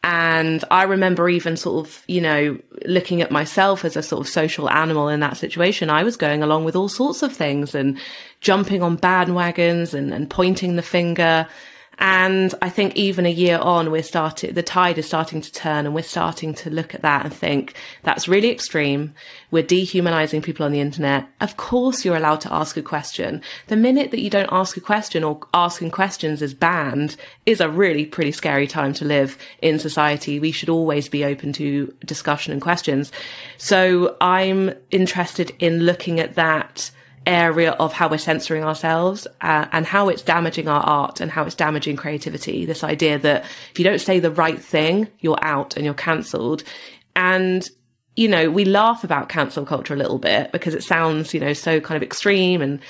And I remember even sort of, you know, looking at myself as a sort of social animal in that situation. I was going along with all sorts of things and jumping on bandwagons and, and pointing the finger. And I think even a year on, we're starting, the tide is starting to turn, and we're starting to look at that and think that's really extreme. We're dehumanizing people on the internet. Of course, you're allowed to ask a question. The minute that you don't ask a question or asking questions is banned is a really pretty scary time to live in society. We should always be open to discussion and questions. So I'm interested in looking at that area of how we're censoring ourselves uh, and how it's damaging our art and how it's damaging creativity. This idea that if you don't say the right thing, you're out and you're cancelled. And, you know, we laugh about cancel culture a little bit because it sounds, you know, so kind of extreme, and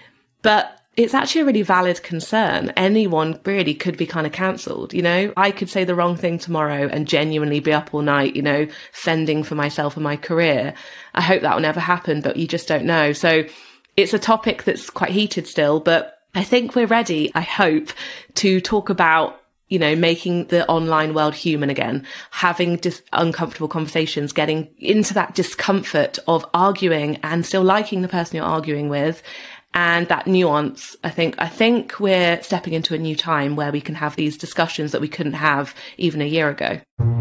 but it's actually a really valid concern. Anyone really could be kind of cancelled. You know, I could say the wrong thing tomorrow and genuinely be up all night, you know, fending for myself and my career. I hope that will never happen, but you just don't know. So it's a topic that's quite heated still, but I think we're ready, I hope, to talk about, you know, making the online world human again, having dis- uncomfortable conversations, getting into that discomfort of arguing and still liking the person you're arguing with. And that nuance, I think, I think we're stepping into a new time where we can have these discussions that we couldn't have even a year ago.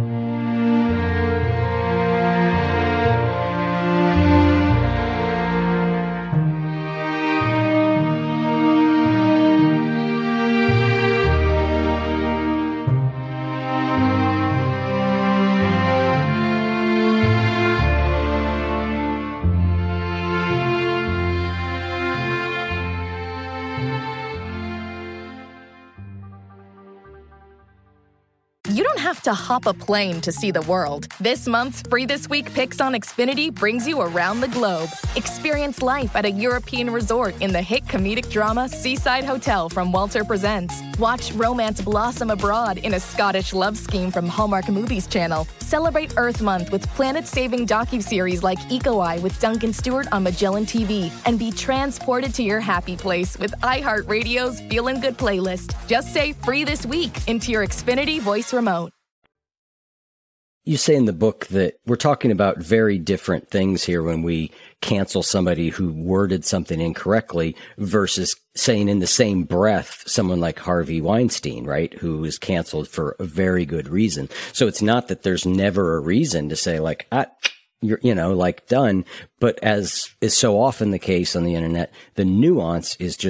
To hop a plane to see the world. This month's Free This Week Picks on Xfinity brings you around the globe. Experience life at a European resort in the hit comedic drama Seaside Hotel from Walter Presents. Watch romance blossom abroad in a Scottish love scheme from Hallmark Movies Channel. Celebrate Earth Month with planet-saving docuseries like Eco Eye with Duncan Stewart on Magellan T V. And be transported to your happy place with iHeartRadio's Feelin' Good playlist. Just say Free This Week into your Xfinity voice remote. You say in the book that we're talking about very different things here when we cancel somebody who worded something incorrectly versus saying in the same breath someone like Harvey Weinstein, right, who was canceled for a very good reason. So it's not that there's never a reason to say like, ah, you're, you know, like done. But as is so often the case on the internet, the nuance is just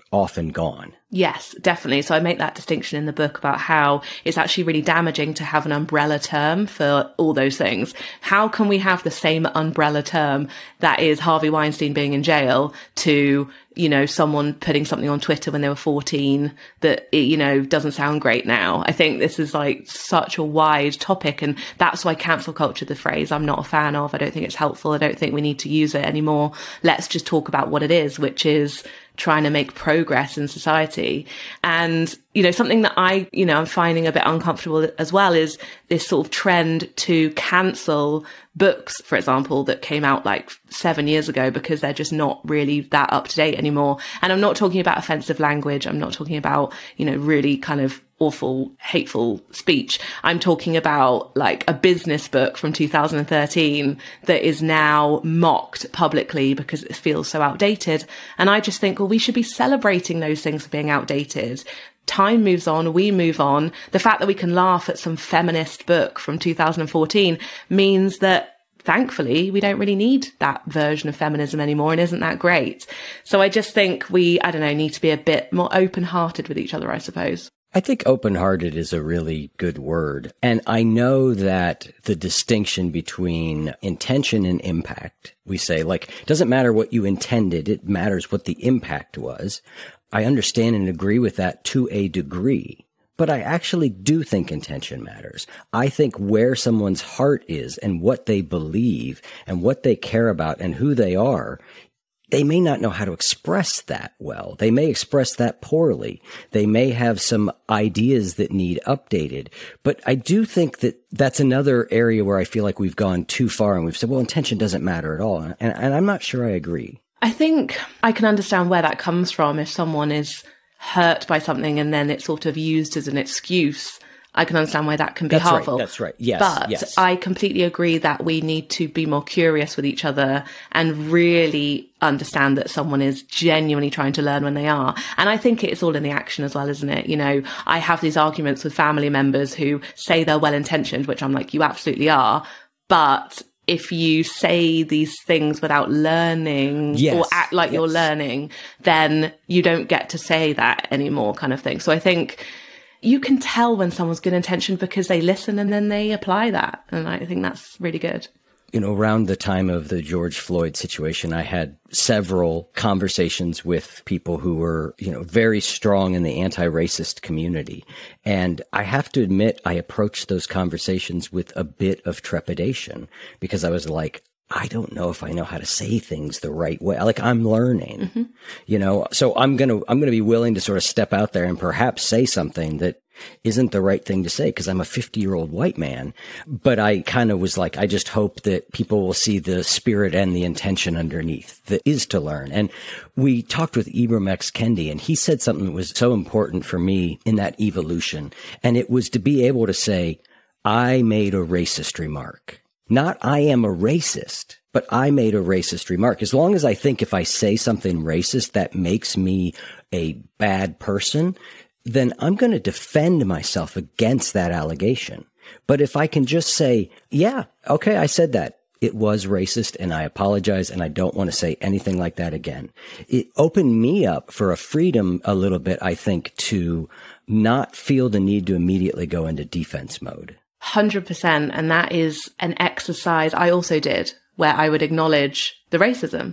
often gone. Yes, definitely. So I make that distinction in the book about how it's actually really damaging to have an umbrella term for all those things. How can we have the same umbrella term that is Harvey Weinstein being in jail to, you know, someone putting something on Twitter when they were fourteen that, you know, doesn't sound great now? I think this is like such a wide topic, and that's why cancel culture, the phrase, I'm not a fan of. I don't think it's helpful. I don't think we need to use it anymore. Let's just talk about what it is, which is trying to make progress in society. And, you know, something that I, you know, I'm finding a bit uncomfortable as well is this sort of trend to cancel books, for example, that came out like seven years ago because they're just not really that up to date anymore. And I'm not talking about offensive language. I'm not talking about, you know, really kind of awful, hateful speech. I'm talking about like a business book from two thousand thirteen that is now mocked publicly because it feels so outdated. And I just think, well, we should be celebrating those things for being outdated. Time moves on, we move on. The fact that we can laugh at some feminist book from two thousand fourteen means that thankfully, we don't really need that version of feminism anymore, and isn't that great? So I just think we, I don't know, need to be a bit more open-hearted with each other, I suppose. I think open-hearted is a really good word. And I know that the distinction between intention and impact, we say, like, it doesn't matter what you intended, it matters what the impact was. I understand and agree with that to a degree. But I actually do think intention matters. I think where someone's heart is and what they believe and what they care about and who they are, they may not know how to express that well. They may express that poorly. They may have some ideas that need updated. But I do think that that's another area where I feel like we've gone too far and we've said, well, intention doesn't matter at all. And, and I'm not sure I agree. I think I can understand where that comes from. If someone is hurt by something and then it's sort of used as an excuse, I can understand why that can be that's harmful. Right, that's right. Yes. But yes. I completely agree that we need to be more curious with each other and really understand that someone is genuinely trying to learn when they are. And I think it's all in the action as well, isn't it? You know, I have these arguments with family members who say they're well-intentioned, which I'm like, you absolutely are. But if you say these things without learning yes. or act like yes. you're learning, then you don't get to say that anymore, kind of thing. So I think you can tell when someone's good intentioned because they listen and then they apply that. And I think that's really good. You know, around the time of the George Floyd situation, I had several conversations with people who were, you know, very strong in the anti-racist community. And I have to admit, I approached those conversations with a bit of trepidation because I was like, I don't know if I know how to say things the right way. Like, I'm learning, mm-hmm. you know, so I'm going to, I'm going to be willing to sort of step out there and perhaps say something that isn't the right thing to say because I'm a fifty year old white man. But I kind of was like, I just hope that people will see the spirit and the intention underneath that is to learn. And we talked with Ibram X. Kendi, and he said something that was so important for me in that evolution. And it was to be able to say, I made a racist remark. Not I am a racist, but I made a racist remark. As long as I think if I say something racist that makes me a bad person, then I'm going to defend myself against that allegation. But if I can just say, yeah, okay, I said that. It was racist and I apologize and I don't want to say anything like that again. It opened me up for a freedom a little bit, I think, to not feel the need to immediately go into defense mode. one hundred percent. And that is an exercise I also did where I would acknowledge the racism.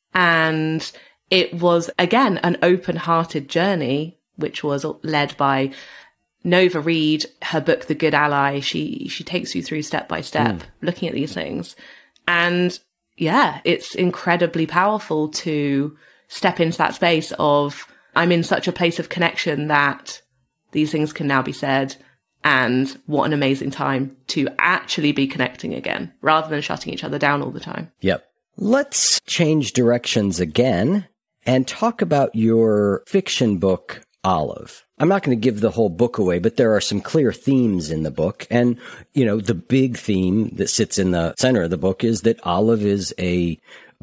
And it was, again, an open-hearted journey, which was led by Nova Reid, her book, The Good Ally. She, she takes you through step by step, mm. looking at these things. And yeah, it's incredibly powerful to step into that space of, I'm in such a place of connection that these things can now be said. And what an amazing time to actually be connecting again, rather than shutting each other down all the time. Yep. Let's change directions again and talk about your fiction book, Olive. I'm not going to give the whole book away, but there are some clear themes in the book. And, you know, the big theme that sits in the center of the book is that Olive is a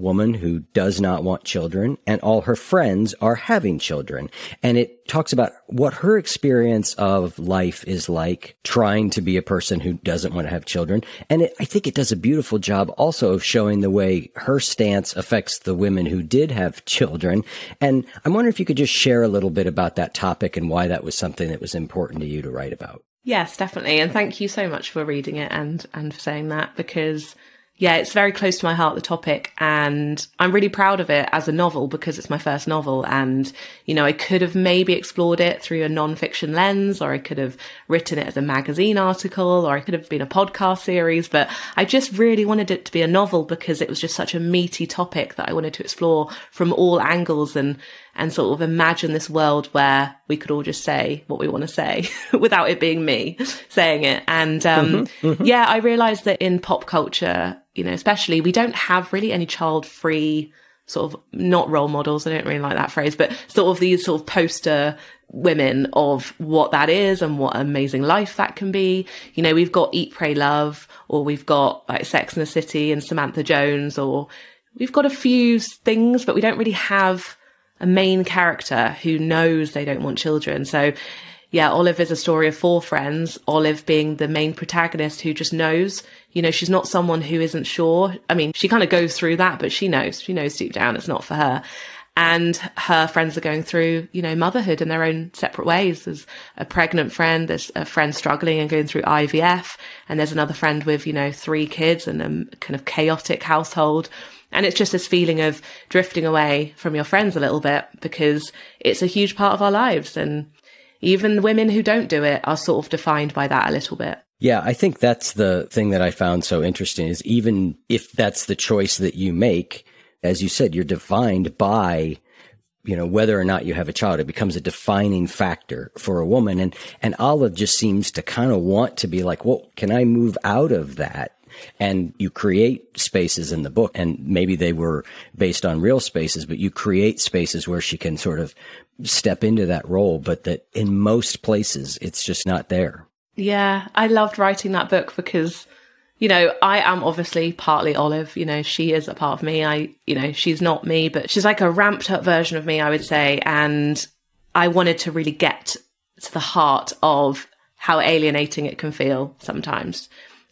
woman who does not want children, and all her friends are having children. And it talks about what her experience of life is like trying to be a person who doesn't want to have children. And it, I think it does a beautiful job also of showing the way her stance affects the women who did have children. And I'm wondering if you could just share a little bit about that topic and why that was something that was important to you to write about. Yes, definitely. And thank you so much for reading it and, and for saying that, because yeah, it's very close to my heart, the topic, and I'm really proud of it as a novel because it's my first novel. And, you know, I could have maybe explored it through a non-fiction lens, or I could have written it as a magazine article, or I could have been a podcast series, but I just really wanted it to be a novel because it was just such a meaty topic that I wanted to explore from all angles and and sort of imagine this world where we could all just say what we want to say without it being me saying it. And um, mm-hmm, mm-hmm. yeah, I realized that in pop culture, you know, especially, we don't have really any child-free sort of, not role models, I don't really like that phrase, but sort of these sort of poster women of what that is and what amazing life that can be. You know, we've got Eat, Pray, Love, or we've got like Sex and the City and Samantha Jones, or we've got a few things, but we don't really have a main character who knows they don't want children. So yeah, Olive is a story of four friends, Olive being the main protagonist who just knows. You know, she's not someone who isn't sure. I mean, she kind of goes through that, but she knows, she knows deep down it's not for her. And her friends are going through, you know, motherhood in their own separate ways. There's a pregnant friend, there's a friend struggling and going through I V F, and there's another friend with, you know, three kids and a kind of chaotic household. And it's just this feeling of drifting away from your friends a little bit because it's a huge part of our lives. And even women who don't do it are sort of defined by that a little bit. Yeah, I think that's the thing that I found so interesting is even if that's the choice that you make, as you said, you're defined by, you know, whether or not you have a child. It becomes a defining factor for a woman. And, and Olive just seems to kind of want to be like, well, can I move out of that? And you create spaces in the book, and maybe they were based on real spaces, but you create spaces where she can sort of step into that role, but that in most places, it's just not there. Yeah, I loved writing that book because, you know, I am obviously partly Olive. You know, she is a part of me. I, you know, she's not me, but she's like a ramped up version of me, I would say. And I wanted to really get to the heart of how alienating it can feel sometimes.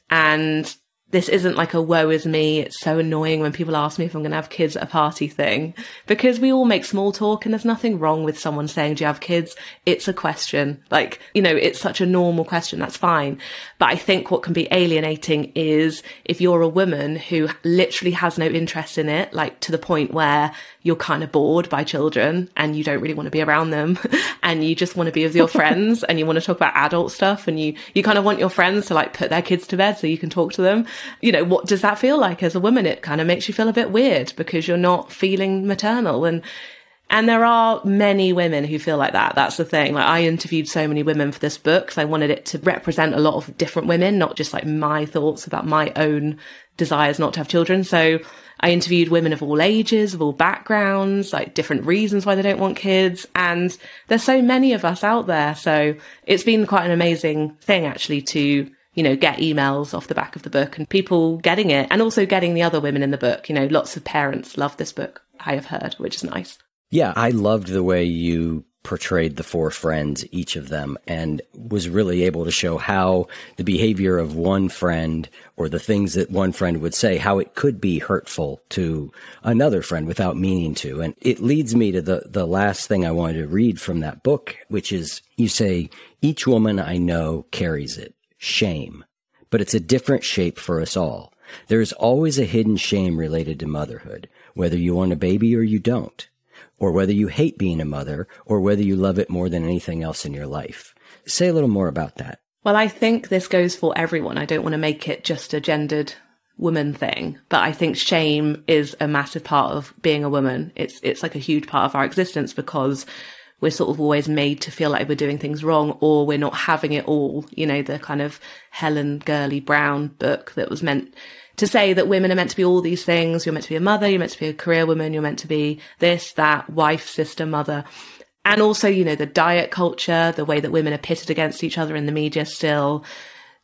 And this isn't like a woe is me, it's so annoying when people ask me if I'm going to have kids at a party thing, because we all make small talk and there's nothing wrong with someone saying, do you have kids? It's a question. Like, you know, it's such a normal question. That's fine. But I think what can be alienating is if you're a woman who literally has no interest in it, like to the point where you're kind of bored by children and you don't really want to be around them and you just want to be with your friends and you want to talk about adult stuff and you, you kind of want your friends to like put their kids to bed so you can talk to them. You know, what does that feel like as a woman? It kind of makes you feel a bit weird because you're not feeling maternal. And, and there are many women who feel like that. That's the thing. Like I interviewed so many women for this book because I wanted it to represent a lot of different women, not just like my thoughts about my own desires not to have children. So I interviewed women of all ages, of all backgrounds, like different reasons why they don't want kids. And there's so many of us out there. So it's been quite an amazing thing actually to, you know, get emails off the back of the book and people getting it and also getting the other women in the book. You know, lots of parents love this book, I have heard, which is nice. Yeah, I loved the way you portrayed the four friends, each of them, and was really able to show how the behavior of one friend or the things that one friend would say, how it could be hurtful to another friend without meaning to. And it leads me to the, the last thing I wanted to read from that book, which is you say, each woman I know carries it. Shame, but it's a different shape for us all. There is always a hidden shame related to motherhood, whether you want a baby or you don't, or whether you hate being a mother, or whether you love it more than anything else in your life. Say a little more about that. Well, I think this goes for everyone. I don't want to make it just a gendered woman thing, but I think shame is a massive part of being a woman. It's it's like a huge part of our existence because we're sort of always made to feel like we're doing things wrong or we're not having it all. You know, the kind of Helen Gurley Brown book that was meant to say that women are meant to be all these things. You're meant to be a mother, you're meant to be a career woman, you're meant to be this, that, wife, sister, mother. And also, you know, the diet culture, the way that women are pitted against each other in the media still,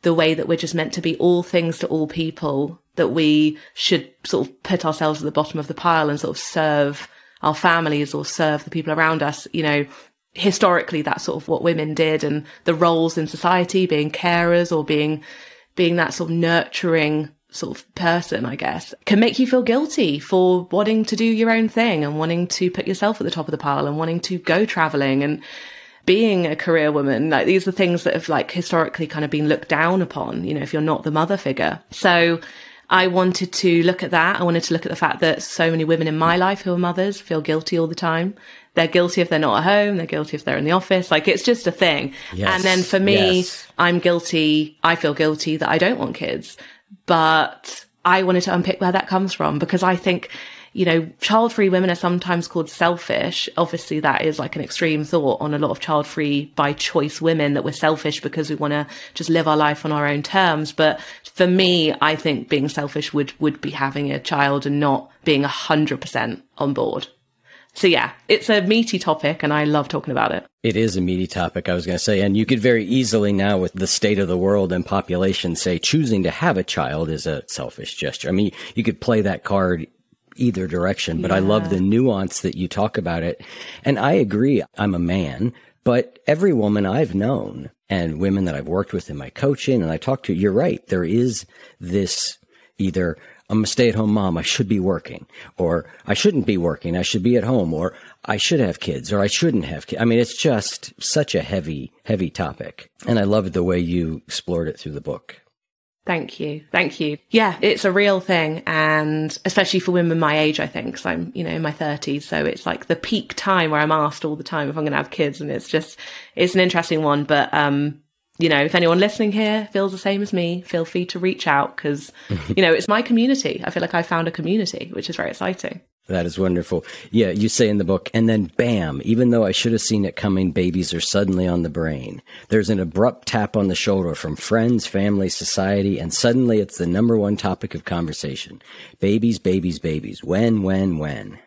the way that we're just meant to be all things to all people, that we should sort of put ourselves at the bottom of the pile and sort of serve our families or serve the people around us. You know, historically, that's sort of what women did, and the roles in society, being carers or being, being that sort of nurturing sort of person, I guess, can make you feel guilty for wanting to do your own thing and wanting to put yourself at the top of the pile and wanting to go traveling and being a career woman. Like, these are things that have like historically kind of been looked down upon, you know, if you're not the mother figure. So I wanted to look at that. I wanted to look at the fact that so many women in my life who are mothers feel guilty all the time. They're guilty if they're not at home. They're guilty if they're in the office. Like, it's just a thing. Yes. And then for me, yes. I'm guilty. I feel guilty that I don't want kids. But I wanted to unpick where that comes from, because I think, you know, child-free women are sometimes called selfish. Obviously, that is like an extreme thought on a lot of child-free by choice women, that we're selfish because we want to just live our life on our own terms. But for me, I think being selfish would, would be having a child and not being a hundred percent on board. So yeah, it's a meaty topic and I love talking about it. It is a meaty topic, I was going to say. And you could very easily now, with the state of the world and population, say choosing to have a child is a selfish gesture. I mean, you could play that card either direction, but yeah. I love the nuance that you talk about it. And I agree. I'm a man, but every woman I've known and women that I've worked with in my coaching and I talk to, you're right. There is this either I'm a stay-at-home mom, I should be working, or I shouldn't be working, I should be at home, or I should have kids, or I shouldn't have kids. I mean, it's just such a heavy, heavy topic. And I love the way you explored it through the book. Thank you. Thank you. Yeah, it's a real thing. And especially for women my age, I think, because I'm, you know, in my thirties. So it's like the peak time where I'm asked all the time if I'm going to have kids. And it's just, it's an interesting one. But, um, you know, if anyone listening here feels the same as me, feel free to reach out, because, you know, it's my community. I feel like I found a community, which is very exciting. That is wonderful. Yeah, you say in the book, and then bam, even though I should have seen it coming, babies are suddenly on the brain. There's an abrupt tap on the shoulder from friends, family, society, and suddenly it's the number one topic of conversation. Babies, babies, babies. When, when, when?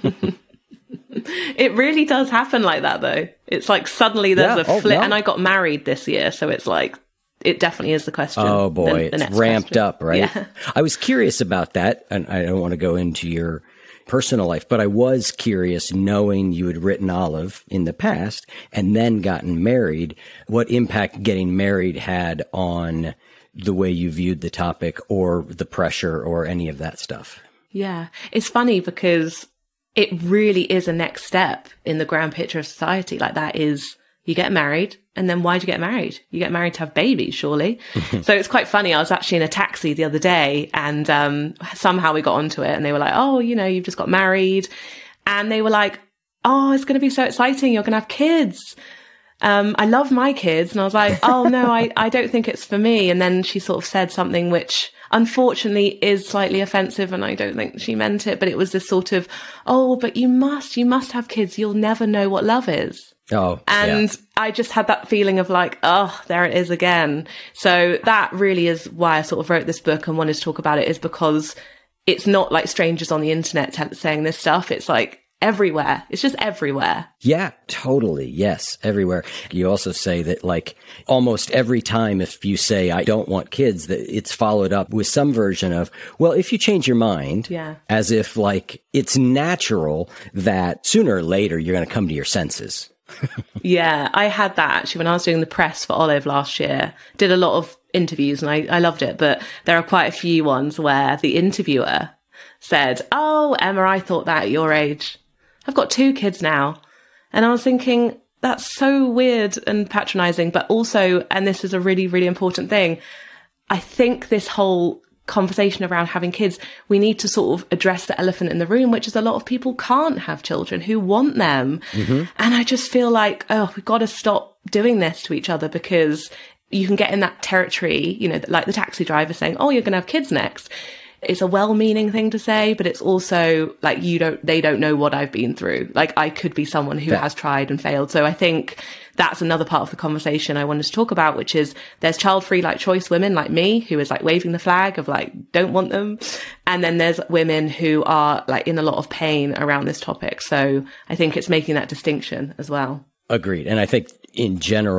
It really does happen like that, though. It's like suddenly there's yeah, a oh, flip. no. And I got married this year, so it's like, it definitely is the question. Oh, boy. The, the it's ramped question. up, right? Yeah. I was curious about that, and I don't want to go into your personal life, but I was curious, knowing you had written Olive in the past and then gotten married, what impact getting married had on the way you viewed the topic or the pressure or any of that stuff. Yeah. It's funny because it really is a next step in the grand picture of society. Like, that is, you get married, and then why'd you get married? You get married to have babies, surely. So it's quite funny. I was actually in a taxi the other day, and um, somehow we got onto it, and they were like, oh, you know, you've just got married. And they were like, oh, it's going to be so exciting. You're going to have kids. Um, I love my kids. And I was like, oh, no, I, I don't think it's for me. And then she sort of said something which unfortunately is slightly offensive, and I don't think she meant it, but it was this sort of, oh, but you must, you must have kids. You'll never know what love is. Oh, and yeah. I just had that feeling of like, oh, there it is again. So that really is why I sort of wrote this book and wanted to talk about it, is because it's not like strangers on the internet t- saying this stuff. It's like everywhere. It's just everywhere. Yeah, totally. Yes, everywhere. You also say that, like, almost every time if you say, I don't want kids, that it's followed up with some version of, well, if you change your mind, yeah. as if like it's natural that sooner or later you're going to come to your senses. Yeah, I had that actually when I was doing the press for Olive last year. Did a lot of interviews and I, I loved it, but there are quite a few ones where the interviewer said, oh, Emma, I thought that at your age. I've got two kids now. And I was thinking, that's so weird and patronizing, but also, and this is a really, really important thing, I think this whole conversation around having kids, we need to sort of address the elephant in the room, which is a lot of people can't have children who want them. Mm-hmm. And I just feel like, oh, we've got to stop doing this to each other, because you can get in that territory, you know, like the taxi driver saying, oh, you're going to have kids next. It's a well-meaning thing to say, but it's also like, you don't, they don't know what I've been through. Like, I could be someone who yeah. has tried and failed. So I think that's another part of the conversation I wanted to talk about, which is there's child-free like choice women like me who is like waving the flag of like, don't want them. And then there's women who are like in a lot of pain around this topic. So I think it's making that distinction as well. Agreed. And I think in general,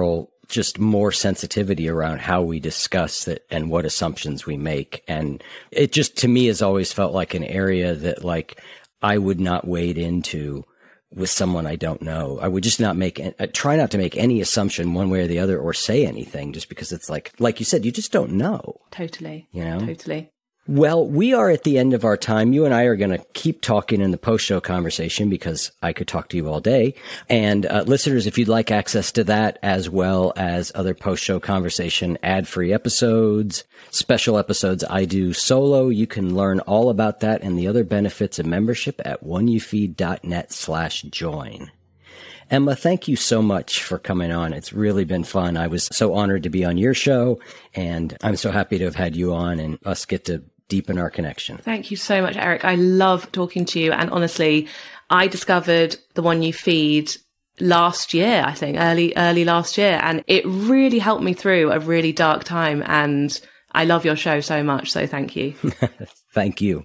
just more sensitivity around how we discuss it and what assumptions we make. And it just, to me, has always felt like an area that like I would not wade into with someone I don't know. I would just not make, I try not to make any assumption one way or the other or say anything just because it's like, like you said, you just don't know. Totally. You know? Totally. Well, we are at the end of our time. You and I are going to keep talking in the post-show conversation because I could talk to you all day. And uh, listeners, if you'd like access to that as well as other post-show conversation, ad-free episodes, special episodes I do solo, you can learn all about that and the other benefits of membership at oneyoufeed.net slash join. Emma, thank you so much for coming on. It's really been fun. I was so honored to be on your show, and I'm so happy to have had you on and us get to deepen our connection. Thank you so much, Eric. I love talking to you. And honestly, I discovered the One You Feed last year, I think, early, early last year. And it really helped me through a really dark time. And I love your show so much. So thank you. Thank you.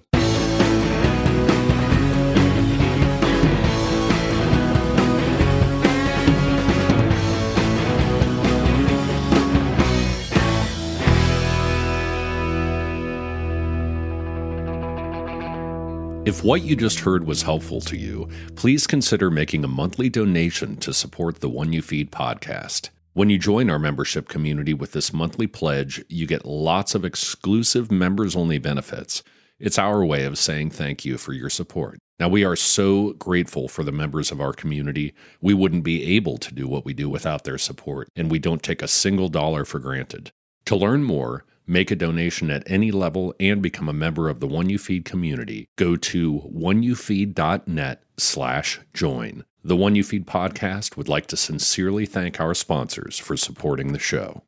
If what you just heard was helpful to you, please consider making a monthly donation to support the One You Feed podcast. When you join our membership community with this monthly pledge, you get lots of exclusive members-only benefits. It's our way of saying thank you for your support. Now, we are so grateful for the members of our community. We wouldn't be able to do what we do without their support, and we don't take a single dollar for granted. To learn more, make a donation at any level, and become a member of the One You Feed community, go to oneyoufeed.net slash join. The One You Feed podcast would like to sincerely thank our sponsors for supporting the show.